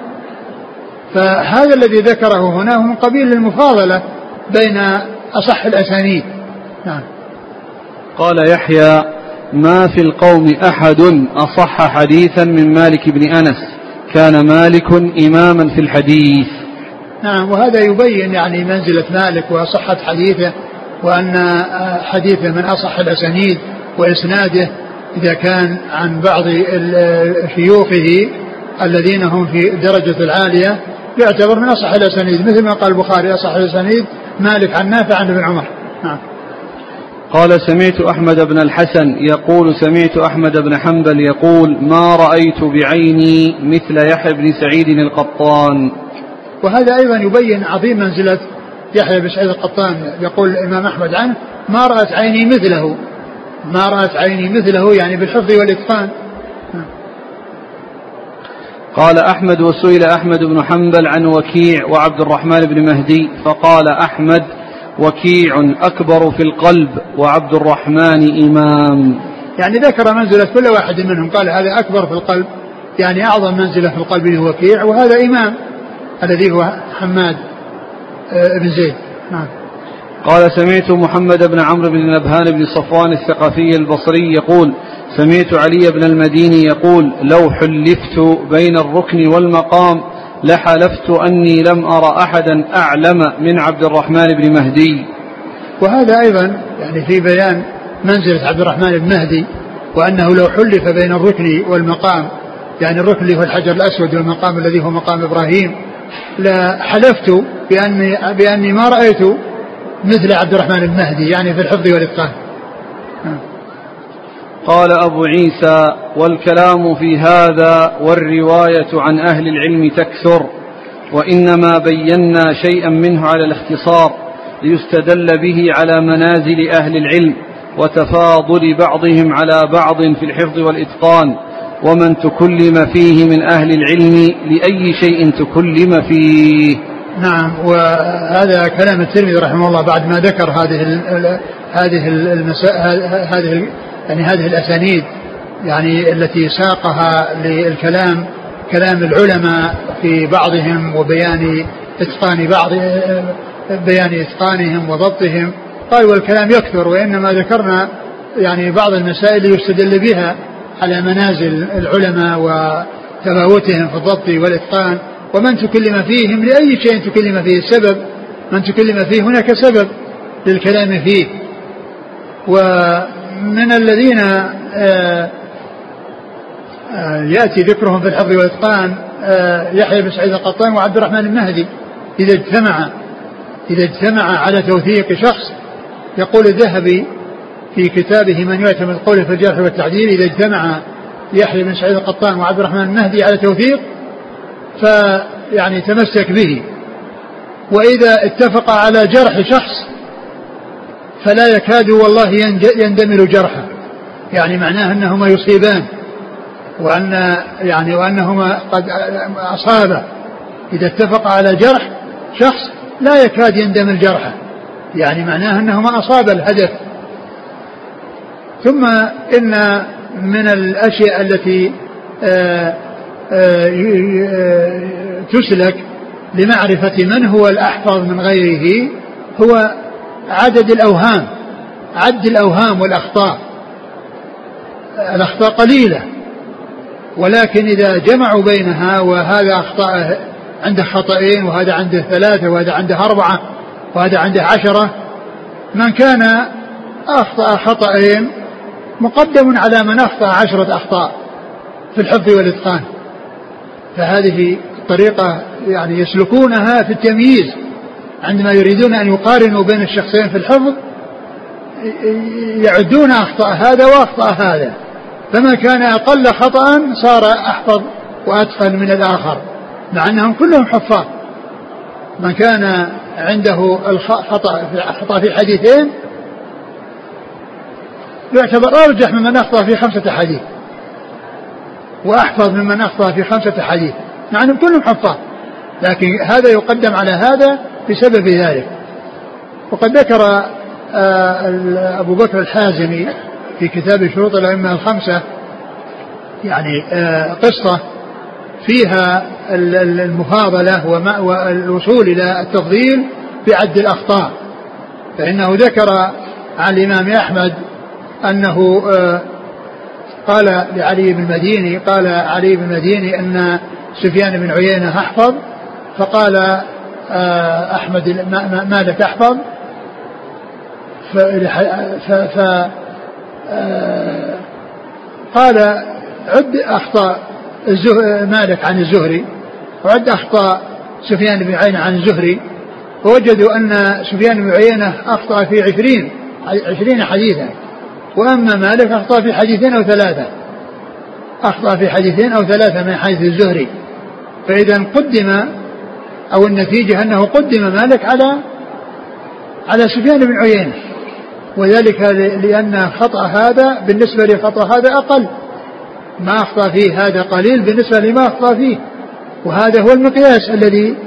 فهذا الذي ذكره هنا هو من قبيل المفاضلة بين أصح الأسانيد. نعم. قال يحيى ما في القوم أحد أصح حديثا من مالك بن أنس، كان مالك إماما في الحديث. نعم. وهذا يبين يعني منزلة مالك وصحة حديثه، وأن حديثه من أصح الأسانيد، وإسناده إذا كان عن بعض شيوخه الذين هم في درجة العالية يعتبر من أصح الأسانيد، مثل ما قال البخاري أصح الأسانيد مالك عن نافع عن ابن عمر. نعم. قال سمعت أحمد بن الحسن يقول سمعت أحمد بن حنبل يقول ما رأيت بعيني مثل يحيى بن سعيد القطان. وهذا أيضا يبين عظيم منزلة يحيى بن سعيد القطان. يقول الإمام أحمد عنه ما رأت عيني مثله، ما رأت عيني مثله يعني بالحفظ والإتقان. قال أحمد وسئل أحمد بن حنبل عن وكيع وعبد الرحمن بن مهدي فقال أحمد وكيع أكبر في القلب وعبد الرحمن إمام. يعني ذكر منزلة كل واحد منهم، قال هذا أكبر في القلب يعني أعظم منزلة في القلب هو وكيع، وهذا إمام الذي هو حماد بن زيد. نعم. قال سمعت محمد بن عمرو بن نبهان بن صفوان الثقفي البصري يقول سمعت علي بن المديني يقول لو حلفت بين الركن والمقام لحلفت أني لم أرى أحدا أعلم من عبد الرحمن بن مهدي. وهذا أيضا يعني في بيان منزلة عبد الرحمن بن مهدي، وأنه لو حلف بين الركن والمقام، يعني الركن اللي هو الحجر الأسود والمقام الذي هو مقام إبراهيم، لحلفت بأني, بأني ما رأيت مثل عبد الرحمن بن مهدي يعني في الحفظ والإتقان. قال أبو عيسى والكلام في هذا والرواية عن أهل العلم تكثر، وإنما بينا شيئا منه على الاختصار ليستدل به على منازل أهل العلم وتفاضل بعضهم على بعض في الحفظ والإتقان، ومن تكلم فيه من أهل العلم لأي شيء تكلم فيه. نعم. وهذا كلام الترمذي رحمه الله بعد ما ذكر هذه ال هذه المسا هذه يعني هذه الأسانيد يعني التي ساقها للكلام كلام العلماء في بعضهم وبيان إتقان بعض بيان إتقانهم وضبطهم، قال والكلام يكثر، وإنما ذكرنا يعني بعض المسائل يستدل بها على منازل العلماء وتفاوتهم في الضبط والإتقان، ومن تكلم فيهم لأي شيء تكلم فيه السبب، من تكلم فيه هناك سبب للكلام فيه. ومن الذين يأتي ذكرهم في الحفظ والإتقان يحيى بن سعيد القطان وعبد الرحمن المهدي إذا اجتمع إذا اجتمع على توثيق شخص. يقول الذهبي في كتابه من يعتمد قوله في الجرح والتعديل إذا اجتمع يحيى بن سعيد القطان وعبد الرحمن المهدي على توثيق يعني تمسك به. وإذا اتفق على جرح شخص فلا يكاد والله يندمل جرحه، يعني معناه أنهما يصيبان وأن يعني وأنهما قد أصابه. إذا اتفق على جرح شخص لا يكاد يندمل جرحه، يعني معناه أنهما أصاب الهدف. ثم إن من الأشياء التي آآ آآ تسلك لمعرفة من هو الأحفظ من غيره هو عدد الأوهام، عد الأوهام والأخطاء. الأخطاء قليلة، ولكن إذا جمعوا بينها وهذا أخطاء عنده خطأين وهذا عنده ثلاثة وهذا عنده أربعة وهذا عنده عشرة، من كان أخطأ خطأين مقدم على من أخطأ عشرة أخطاء في الحفظ والإتقان. فهذه طريقة يعني يسلكونها في التمييز عندما يريدون أن يقارنوا بين الشخصين في الحفظ، يعدون أخطاء هذا وأخطاء هذا، فما كان أقل خطأ صار أحفظ وأتقن من الآخر مع أنهم كلهم حفاظ. من كان عنده الخطأ في حديثين يعتبر أرجح ممن أخطأ في خمسة حديث وأحفظ ممن أخطأ في خمسة حديث، مع أنهم كلهم حفاظ، لكن هذا يقدم على هذا بسبب ذلك. وقد ذكر أبو بكر الحازمي في كتاب شروط الأئمة الخمسة يعني قصة فيها المفاضلة والوصول إلى التفضيل بعد الأخطاء. فإنه ذكر عن الإمام أحمد أنه قال لعلي بن المديني، قال علي بن المديني أن سفيان بن عيينة أحفظ، فقال أحمد ما لك أحفظ؟ فقال عد أخطاء مالك عن الزهري وعد أخطاء سفيان بن عيينة عن الزهري، ووجدوا أن سفيان بن عيينة أخطأ في عشرين عشرين حديثا، وأما مالك أخطأ في حديثين أو ثلاثة أخطأ في حديثين أو ثلاثة من حديث الزهري. فإذا قدم أو النتيجة أنه قدم مالك على على سفيان بن عيينة، وذلك لأن خطأ هذا بالنسبة لخطأ هذا أقل، ما أخطأ فيه هذا قليل بالنسبة لما أخطأ فيه. وهذا هو المقياس الذي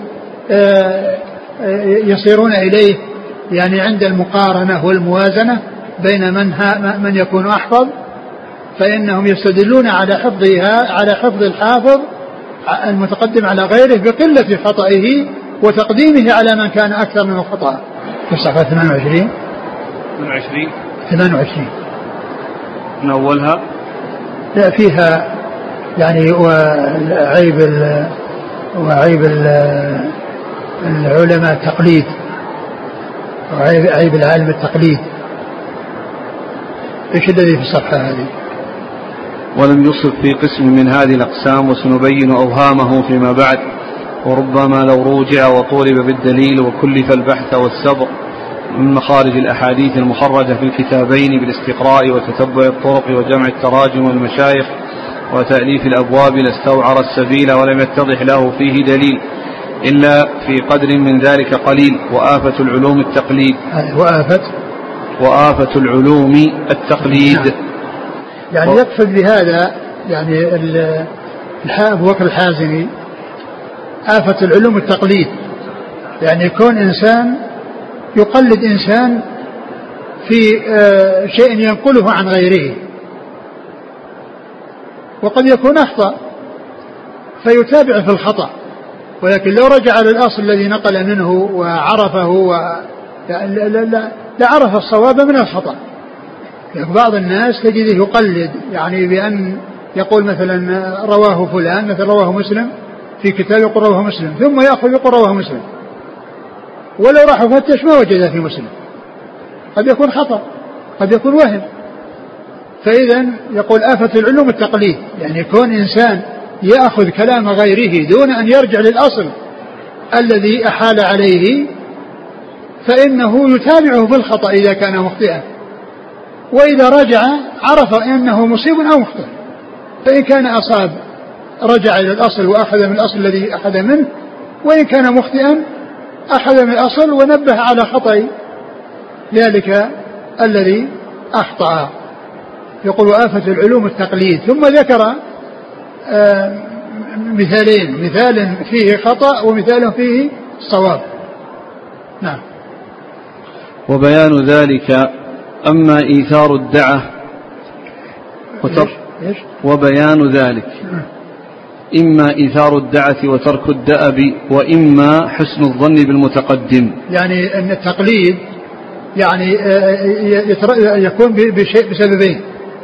يصيرون إليه يعني عند المقارنة والموازنة بين من, من يكون أحفظ، فإنهم يستدلون على حفظها على حفظ الحافظ المتقدم على غيره بقلة خطئه وتقديمه على من كان أكثر من الخطأ. في الصفحة ثمانية وعشرين ثمانية وعشرين من أولها لا فيها يعني وعيب وعيب العلماء التقليد وعيب عيب العالم التقليد. ايش الذي في الصفحة هذه؟ ولم يصف في قسم من هذه الأقسام وسنبين أوهامه فيما بعد، وربما لو روجع وطولب بالدليل وكلف البحث والسبر من مخارج الأحاديث المخرجة في الكتابين بالاستقراء وتتبع الطرق وجمع التراجم والمشايخ وتأليف الأبواب لاستوعر السبيل، ولم يتضح له فيه دليل إلا في قدر من ذلك قليل. وآفة العلوم التقليد وآفة وآفة العلوم التقليد. يعني يقصد بهذا يعني أبو بكر الحازمي آفة العلوم التقليد، يعني يكون إنسان يقلد إنسان في شيء ينقله عن غيره، وقد يكون أخطأ فيتابع في الخطأ، ولكن لو رجع للأصل الذي نقل منه وعرفه و... لعرف الصواب من الخطأ. يعني بعض الناس تجده يقلد يعني بأن يقول مثلا رواه فلان، مثل رواه مسلم في كتاب يقول رواه مسلم، ثم يأخذ يقول رواه مسلم، ولو راح فتش ما وجد في مسلم، قد يكون خطأ قد يكون وهم. فإذا يقول آفة العلوم التقليد، يعني يكون إنسان يأخذ كلام غيره دون أن يرجع للأصل الذي أحال عليه، فإنه يتابعه في الخطأ إذا كان مخطئا، وإذا رجع عرف أنه مصيب أو مخطئ، فإن كان أصاب رجع إلى الأصل وأخذ من الأصل الذي أخذ منه، وإن كان مخطئا أخذ من الأصل ونبه على خطأ ذلك الذي أخطأ. يقول آفة العلوم التقليد. ثم ذكر مثالين، مثال فيه خطأ ومثال فيه صواب. نعم. وبيان ذلك أما إيثار الدعة وترك وبيان ذلك إما إيثار الدعة وترك الدأب وإما حسن الظن بالمتقدم. يعني أن التقليد يعني يكون بشيء بسببين: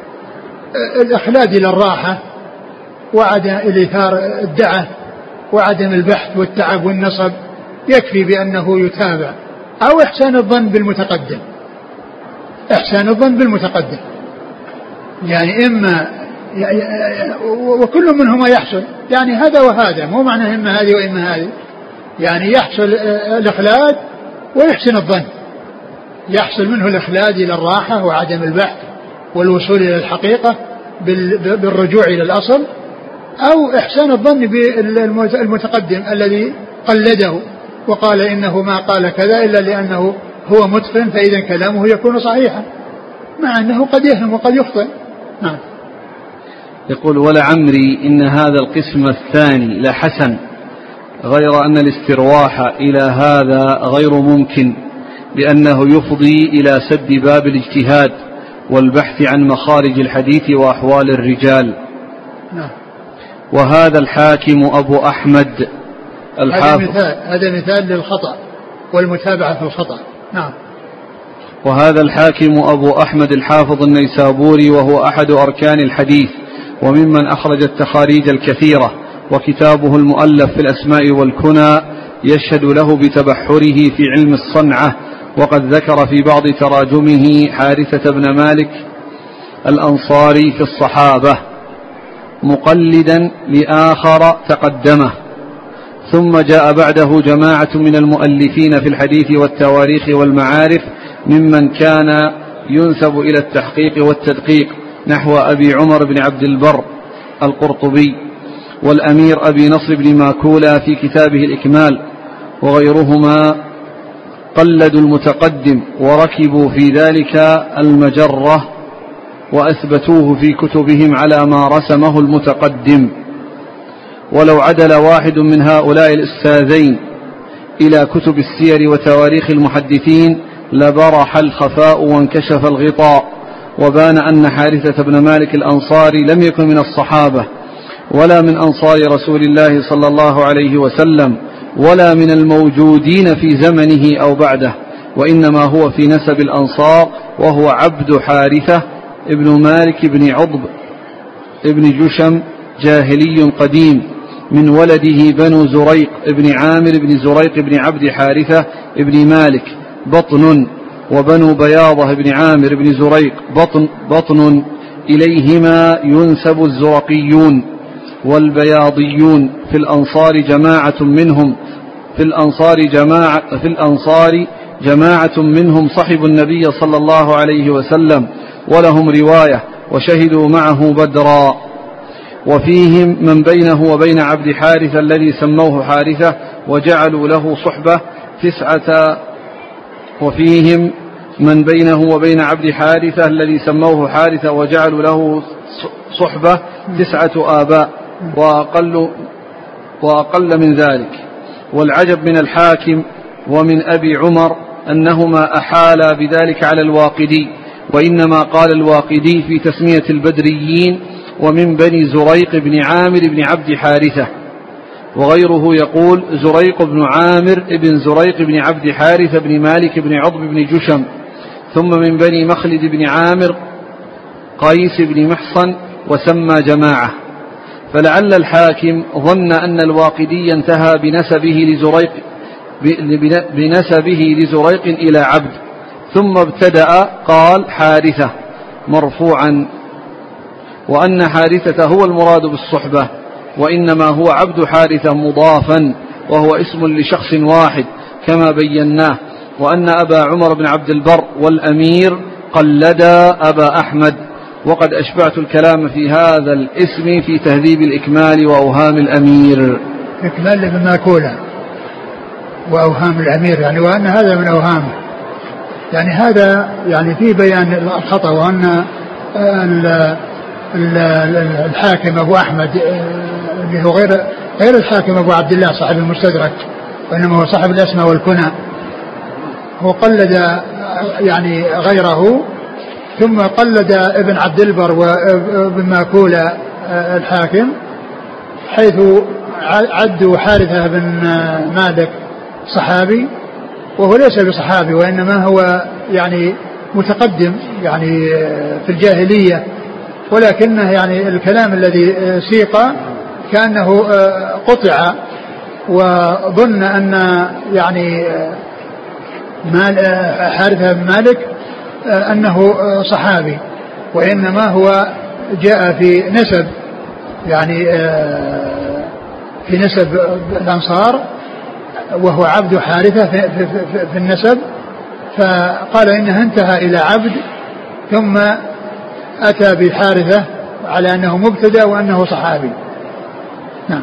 الإخلاد إلى الراحة وعدم الإيثار الدعة وعدم البحث والتعب والنصب، يكفي بأنه يتابع، أو إحسان الظن بالمتقدم. إحسان الظن بالمتقدم يعني إما وكل منهما يحصل، يعني هذا وهذا، مو معنى إما هذه وإما هذه، يعني يحصل الإخلاد ويحسن الظن، يحصل منه الإخلاد إلى الراحة وعدم البحث والوصول إلى الحقيقة بالرجوع إلى الأصل، أو إحسان الظن بالمتقدم الذي قلده وقال إنه ما قال كذا إلا لأنه هو متقن، فإذا كلامه يكون صحيحا مع أنه قد يهم وقد يخطئ. نعم. يقول: ولعمري إن هذا القسم الثاني لحسن، غير أن الاسترواح إلى هذا غير ممكن، لأنه يفضي إلى سد باب الاجتهاد والبحث عن مخارج الحديث وأحوال الرجال. نعم. وهذا الحاكم أبو أحمد الحافظ. هذا مثال, هذا مثال للخطأ والمتابعة في الخطأ. نعم. وهذا الحاكم أبو أحمد الحافظ النيسابوري، وهو أحد أركان الحديث وممن أخرج التخاريج الكثيرة، وكتابه المؤلف في الأسماء والكنى يشهد له بتبحره في علم الصنعة. وقد ذكر في بعض تراجمه حارثة بن مالك الأنصاري في الصحابة مقلدا لآخر تقدمه، ثم جاء بعده جماعة من المؤلفين في الحديث والتواريخ والمعارف ممن كان ينسب إلى التحقيق والتدقيق، نحو أبي عمر بن عبد البر القرطبي، والأمير أبي نصر بن ماكولا في كتابه الإكمال، وغيرهما قلدوا المتقدم وركبوا في ذلك المجرة وأثبتوه في كتبهم على ما رسمه المتقدم. ولو عدل واحد من هؤلاء الأستاذين إلى كتب السير وتواريخ المحدثين لبرح الخفاء وانكشف الغطاء، وبان أن حارثة بن مالك الأنصاري لم يكن من الصحابة ولا من أنصار رسول الله صلى الله عليه وسلم ولا من الموجودين في زمنه أو بعده، وإنما هو في نسب الأنصار، وهو عبد حارثة ابن مالك بن عضب ابن جشم جاهلي قديم، من ولده بنو زريق ابن عامر بن زريق بن عبد حارثة ابن مالك بطن، وبنو بياضة بن عامر بن زريق بطن, بطن إليهما ينسب الزرقيون والبياضيون. في الأنصار جماعة منهم في الأنصار جماعة في الأنصار جماعة منهم صحبوا النبي صلى الله عليه وسلم ولهم رواية وشهدوا معه بدرا. وفيهم من بينه وبين عبد حارثة الذي سموه حارثة وجعلوا له صحبة تسعة وفيهم من بينه وبين عبد حارثة الذي سموه حارثة وجعلوا له صحبة تسعة آباء وأقل, وأقل من ذلك. والعجب من الحاكم ومن أبي عمر أنهما أحالا بذلك على الواقدي، وإنما قال الواقدي في تسمية البدريين ومن بني زريق بن عامر بن عبد حارثة، وغيره يقول زريق بن عامر بن زريق بن عبد حارثة بن مالك بن عضب بن جشم، ثم من بني مخلد بن عامر قيس بن محصن، وسمى جماعة. فلعل الحاكم ظن أن الواقدي انتهى بنسبه لزريق بنسبه لزريق إلى عبد، ثم ابتدأ قال حارثة مرفوعا، وأن حارثة هو المراد بالصحبة، وإنما هو عبد حارثة مضافا وهو اسم لشخص واحد كما بيناه، وأن أبا عمر بن عبد البر والأمير قلدا أبا أحمد. وقد أشبعت الكلام في هذا الاسم في تهذيب الإكمال وأوهام الأمير. إكمال ابن ماكولة وأوهام الأمير يعني، وأن هذا من أوهامه. يعني هذا يعني في بيان الخطأ، وأن الحاكم أبو أحمد اللي هو غير غير الحاكم أبو عبد الله صاحب المستدرك، وإنما هو صاحب الأسماء والكنى، هو قلد يعني غيره، ثم قلد ابن عبد البر وابن ماكولة الحاكم، حيث عدوا حارثة بن مالك صحابي، وهو ليس بصحابي، وإنما هو يعني متقدم يعني في الجاهلية، ولكنه يعني الكلام الذي سيق كأنه قطع، وظن أن يعني حارثة بن مالك أنه صحابي، وإنما هو جاء في نسب يعني في نسب الأنصار، وهو عبد حارثة في, في, في, في النسب، فقال إنها انتهى إلى عبد، ثم أتى بحارثة على أنه مبتدأ وأنه صحابي. نعم.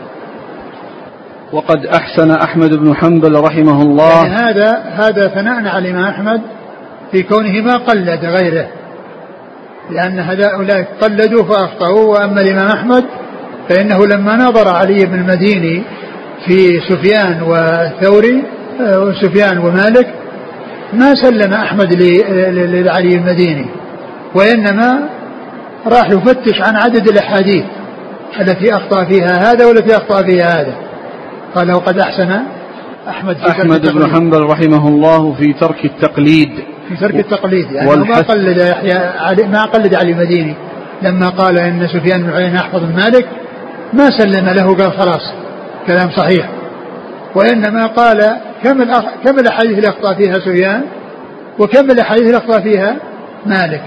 وقد أحسن أحمد بن حنبل رحمه الله، يعني هذا هذا ثناء على الإمام أحمد في كونه ما قلد غيره، لأن هؤلاء قلدوا فأخطأوا، وأما الإمام أحمد فإنه لما نظر علي بن المديني في سفيان والثوري وسفيان ومالك ما سلم أحمد لعلي المديني، وإنما راح يفتش عن عدد الأحاديث التي أخطأ فيها هذا والتي أخطأ فيها هذا. قال وقد أحسن أحمد في أحمد بن حنبل رحمه الله في ترك التقليد، في ترك التقليد يعني ما قلد يحيى ما قلد علي المديني لما قال إن سفيان بن عيينة أحفظ من مالك، ما سلم له قال خلاص كلام صحيح، وإنما قال كم الأخ... كم الأحاديث اللي أخطأ فيها سفيان وكم الأحاديث اللي أخطأ فيها مالك،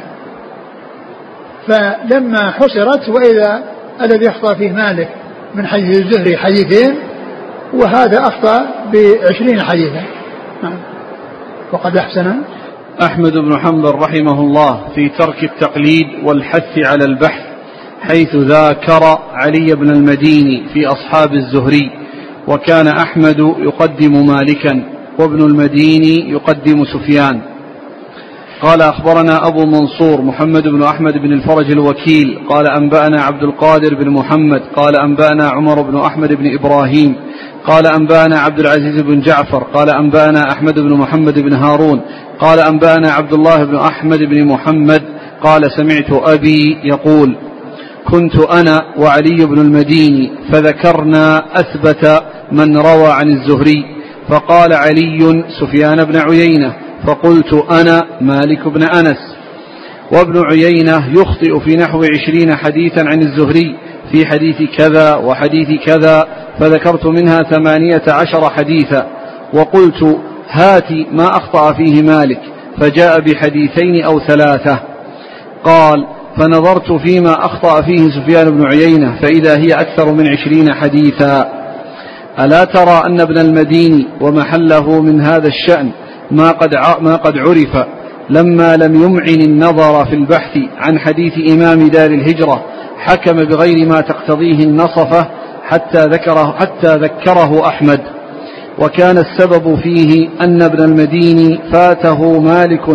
فلما حصرت وإذا الذي أخطأ فيه مالك من حديث الزهري حديثين، وهذا أخطأ بعشرين حديثا. وقد أحسن أحمد بن حنبل رحمه الله في ترك التقليد والحث على البحث، حيث ذاكر علي بن المديني في أصحاب الزهري، وكان أحمد يقدم مالكا وابن المديني يقدم سفيان. قال أخبرنا أبو منصور محمد بن أحمد بن الفرج الوكيل قال أنبأنا عبد القادر بن محمد قال أنبأنا عمر بن أحمد بن إبراهيم قال أنبأنا عبد العزيز بن جعفر قال أنبأنا أحمد بن محمد بن هارون قال أنبأنا عبد الله بن أحمد بن محمد قال سمعت أبي يقول كنت أنا وعلي بن المديني فذكرنا أثبت من روى عن الزهري، فقال علي سفيان بن عيينة، فقلت أنا مالك بن أنس. وابن عيينة يخطئ في نحو عشرين حديثا عن الزهري في حديث كذا وحديث كذا، فذكرت منها ثمانية عشر حديثا، وقلت هات ما أخطأ فيه مالك، فجاء بحديثين أو ثلاثة. قال فنظرت فيما أخطأ فيه سفيان بن عيينة فإذا هي أكثر من عشرين حديثا. ألا ترى أن ابن المديني ومحله من هذا الشأن ما قد ما قد عرف لما لم يمعن النظر في البحث عن حديث إمام دار الهجرة حكم بغير ما تقتضيه النصفة حتى ذكره, حتى ذكره أحمد، وكان السبب فيه أن ابن المديني فاته مالك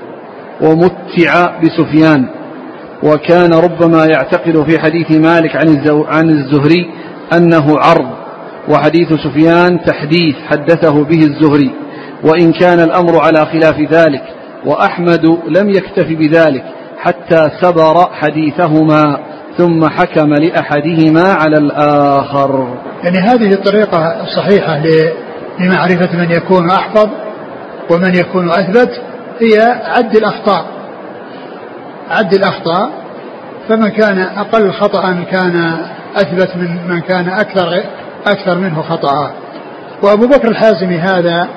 ومتع بسفيان، وكان ربما يعتقد في حديث مالك عن الزهري أنه عرض، وحديث سفيان تحديث حدثه به الزهري، وإن كان الأمر على خلاف ذلك. وأحمد لم يكتف بذلك حتى سبر حديثهما ثم حكم لأحدهما على الآخر. يعني هذه الطريقة الصحيحة لمعرفة من يكون أحفظ ومن يكون أثبت هي عد الأخطاء، عد الأخطاء، فمن كان أقل خطأ كان أثبت من من كان أكثر أكثر منه خطأ. وأبو بكر الحازمي هذا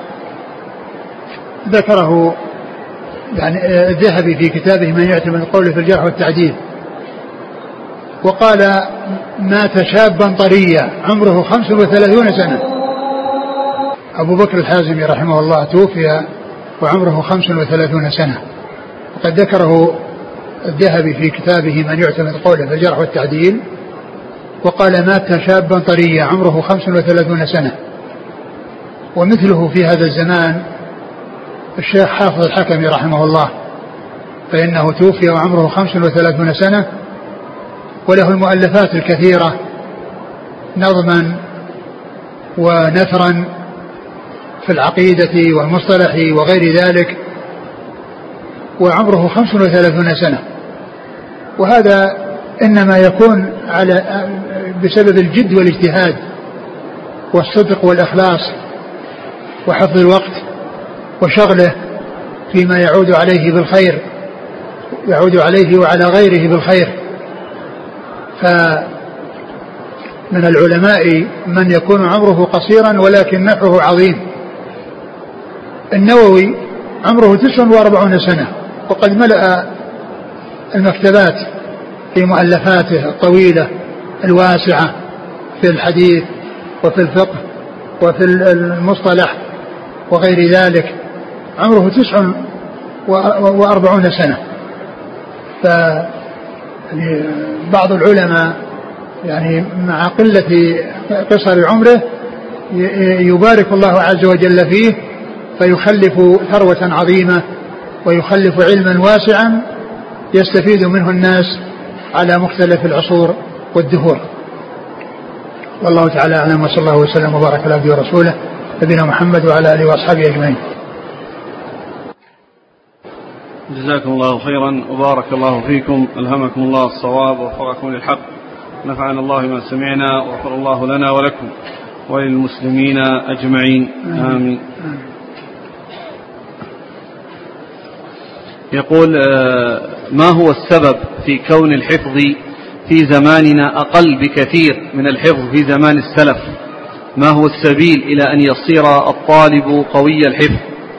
ذكره يعني الذهبي في كتابه من يعتمد قوله في الجرح والتعديل، وقال مات شابا طريا عمره خمس وثلاثون سنة. أبو بكر الحازمي رحمه الله توفي وعمره خمس وثلاثون سنة، وقد ذكره الذهبي في كتابه من يعتمد قوله في الجرح والتعديل، وقال مات شابا طريا عمره خمس وثلاثون سنة. ومثله في هذا الزمان الشيخ حافظ الحكمي رحمه الله، فإنه توفي وعمره خمس وثلاثون سنة، وله المؤلفات الكثيرة نظما ونثرا في العقيدة والمصطلح وغير ذلك، وعمره خمس وثلاثون سنة. وهذا إنما يكون على بسبب الجد والاجتهاد والصدق والإخلاص وحفظ الوقت وشغله فيما يعود عليه بالخير، يعود عليه وعلى غيره بالخير. فمن العلماء من يكون عمره قصيرا ولكن نفعه عظيم. النووي عمره تسع وأربعون سنة، وقد ملأ المكتبات في مؤلفاته الطويلة الواسعة في الحديث وفي الفقه وفي المصطلح وغير ذلك، عمره تسع وأربعون سنة. فبعض العلماء يعني مع قلة قصر عمره يبارك الله عز وجل فيه، فيخلف ثروة عظيمة ويخلف علما واسعا يستفيد منه الناس على مختلف العصور والدهور. والله تعالى أعلم، وصلى الله وسلم وبارك على عبده ورسوله نبينا محمد وعلى آله وأصحابه أجمعين. جزاكم الله خيرا وبارك الله فيكم، ألهمكم الله الصواب ووفقكم للحق، نفعنا الله ما سمعنا وغفر الله لنا ولكم وللمسلمين أجمعين، آمين. يقول ما هو السبب في كون الحفظ في زماننا أقل بكثير من الحفظ في زمان السلف؟ ما هو السبيل إلى أن يصير الطالب قوي الحفظ؟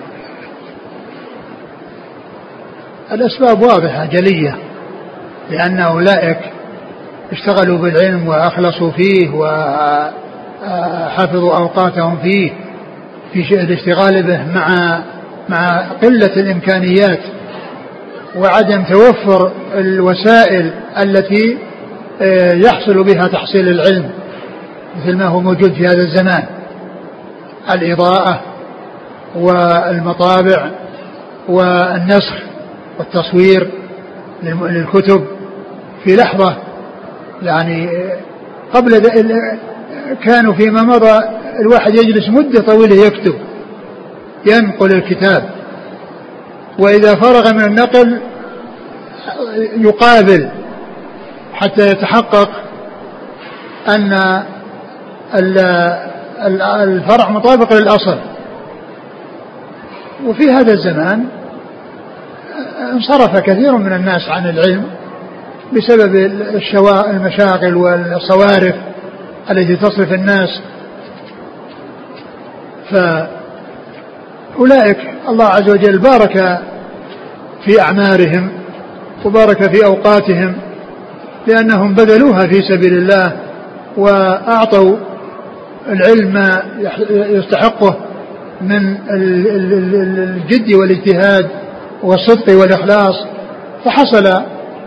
الأسباب واضحة جلية، لأن أولئك اشتغلوا بالعلم وأخلصوا فيه وحفظوا أوقاتهم فيه في الاشتغال به مع مع قلة الإمكانيات وعدم توفر الوسائل التي يحصل بها تحصيل العلم، مثل ما هو موجود في هذا الزمان، الإضاءة والمطابع والنسخ والتصوير للكتب في لحظة. يعني قبل كانوا فيما مضى الواحد يجلس مدة طويلة يكتب ينقل الكتاب، وإذا فرغ من النقل يقابل حتى يتحقق أن الفرع مطابق للأصل. وفي هذا الزمان انصرف كثير من الناس عن العلم بسبب المشاغل والصوارف التي تصرف الناس، فأولئك الله عز وجل بارك في أعمارهم وبارك في أوقاتهم، لأنهم بذلوها في سبيل الله وأعطوا العلم ما يستحقه من الجد والاجتهاد والصدق والإخلاص، فحصل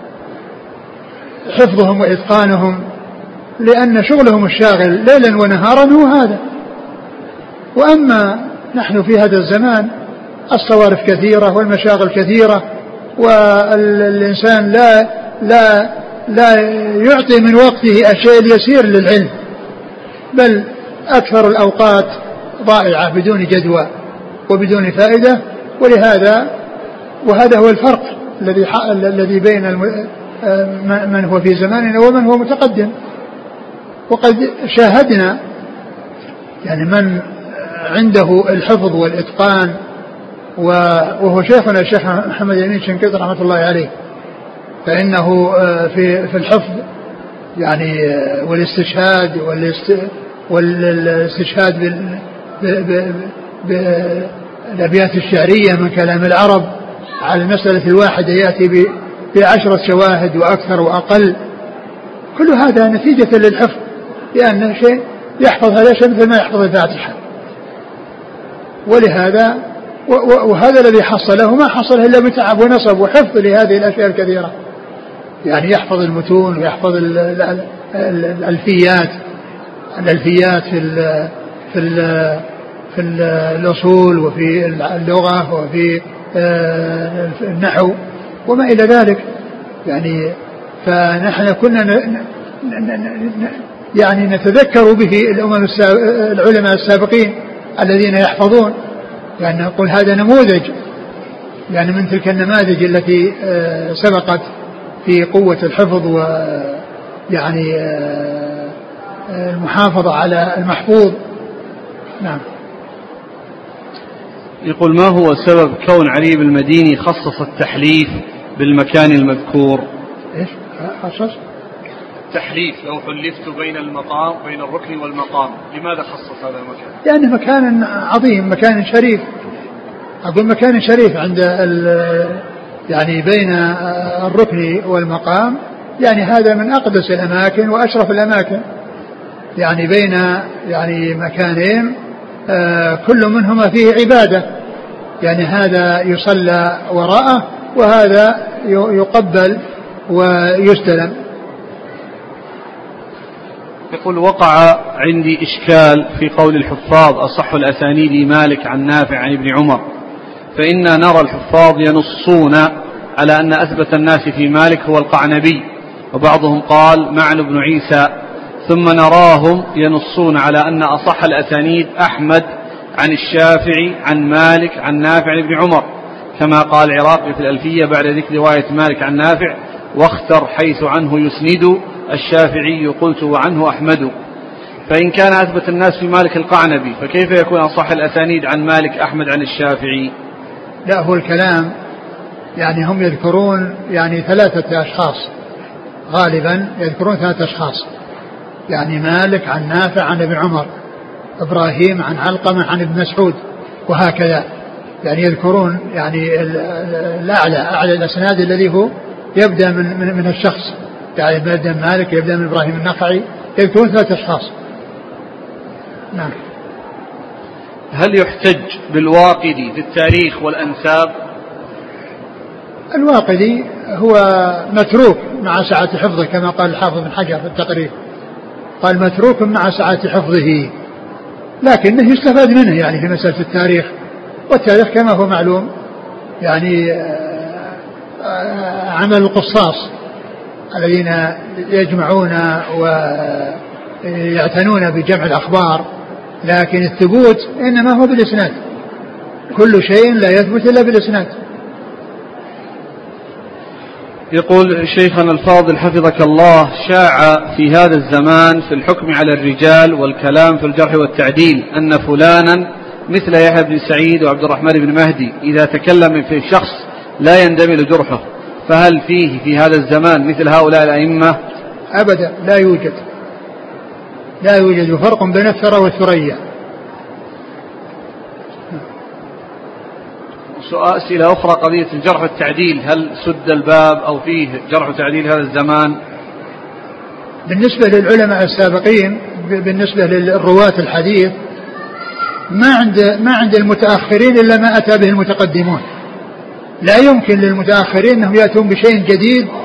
حفظهم وإتقانهم، لأن شغلهم الشاغل ليلا ونهارا هو هذا. وأما نحن في هذا الزمان الصوارف كثيرة والمشاغل كثيرة، والإنسان لا لا لا يعطي من وقته الشيء اليسير للعلم، بل أكثر الأوقات ضائعة بدون جدوى وبدون فائدة. ولهذا وهذا هو الفرق الذي الذي بين من هو في زماننا ومن هو متقدم. وقد شاهدنا يعني من عنده الحفظ والإتقان، وهو شيخنا الشيخ محمد أمين شنقيطي رحمة الله عليه، فإنه في في الحفظ يعني والاستشهاد والاستشهاد بالأبيات الشعرية من كلام العرب على المسألة الواحدة يأتي بعشرة شواهد وأكثر وأقل. كل هذا نتيجة للحفظ، لأن شيء يحفظ هذا شيء مثل ما يحفظ الفاتحة. ولهذا وهذا الذي حصله ما حصله إلا بتعب ونصب وحفظ لهذه الأشياء الكثيرة، يعني يحفظ المتون ويحفظ الألفيات الألفيات في ال في ال في الأصول وفي اللغة وفي النحو وما إلى ذلك. يعني فنحن كنا يعني نتذكر به الأمم العلماء السابقين الذين يحفظون، يعني نقول هذا نموذج يعني من تلك النماذج التي سبقت في قوة الحفظ ويعني المحافظة على المحفوظ. نعم. يقول ما هو سبب كون علي بن المديني خصص التحليف بالمكان المذكور؟ ايش خصص؟ تحليف لو حلفت بين المقام بين الركن والمقام، لماذا خصص هذا المكان؟ لأنه مكان عظيم، مكان شريف. أقول مكان شريف عند يعني بين الركن والمقام، يعني هذا من أقدس الأماكن وأشرف الأماكن، يعني بين يعني مكانين آه كل منهما فيه عبادة، يعني هذا يصلى وراءه وهذا يقبل ويستلم. يقول وقع عندي إشكال في قول الحفاظ أصح الأسانيد مالك عن نافع عن ابن عمر، فإنا نرى الحفاظ ينصون على أن أثبت الناس في مالك هو القعنبي، وبعضهم قال معن بن عيسى، ثم نراهم ينصون على أن أصح الأسانيد أحمد عن الشافعي عن مالك عن نافع عن ابن عمر، كما قال العراقي في الألفية بعد ذكر رواية مالك عن نافع واختر حيث عنه يسند الشافعي قلت وعنه أحمد. فإن كان أثبت الناس في مالك القعنبي فكيف يكون أصح الأسانيد عن مالك أحمد عن الشافعي؟ لا، هو الكلام يعني هم يذكرون يعني ثلاثة أشخاص، غالبا يذكرون ثلاثة أشخاص، يعني مالك عن نافع عن ابن عمر، إبراهيم عن علقمة عن ابن مسعود، وهكذا. يعني يذكرون يعني الأعلى أعلى الأسناد الذي هو يبدأ من, من, من الشخص، يعني يبدأ من مالك يبدأ من إبراهيم النخعي، يذكرون ثلاثة أشخاص. نعم. هل يحتج بالواقدي في التاريخ والأنساب؟ الواقدي هو متروك مع سعة حفظه كما قال الحافظ بن حجر في التقريب، قال متروك مع سعة حفظه، لكنه يستفاد منه يعني في مسألة التاريخ، والتاريخ كما هو معلوم يعني عمل القصاص الذين يجمعون ويعتنون بجمع الأخبار، لكن الثبوت إنما هو بالإسناد، كل شيء لا يثبت إلا بالإسناد. يقول شيخنا الفاضل حفظك الله، شاع في هذا الزمان في الحكم على الرجال والكلام في الجرح والتعديل أن فلانا مثل يحيى بن سعيد وعبد الرحمن بن مهدي إذا تكلم في شخص لا يندمل جرحه، فهل فيه في هذا الزمان مثل هؤلاء الأئمة؟ أبدا، لا يوجد، لا يوجد فرق بين الثرى والثريا. سؤال أسئلة أخرى، قضية الجرح والتعديل، هل سد الباب أو فيه جرح وتعديل هذا الزمان؟ بالنسبة للعلماء السابقين، بالنسبة للرواة الحديث، ما عند ما عند المتأخرين إلا ما أتى به المتقدمون، لا يمكن للمتأخرين أنهم يأتون بشيء جديد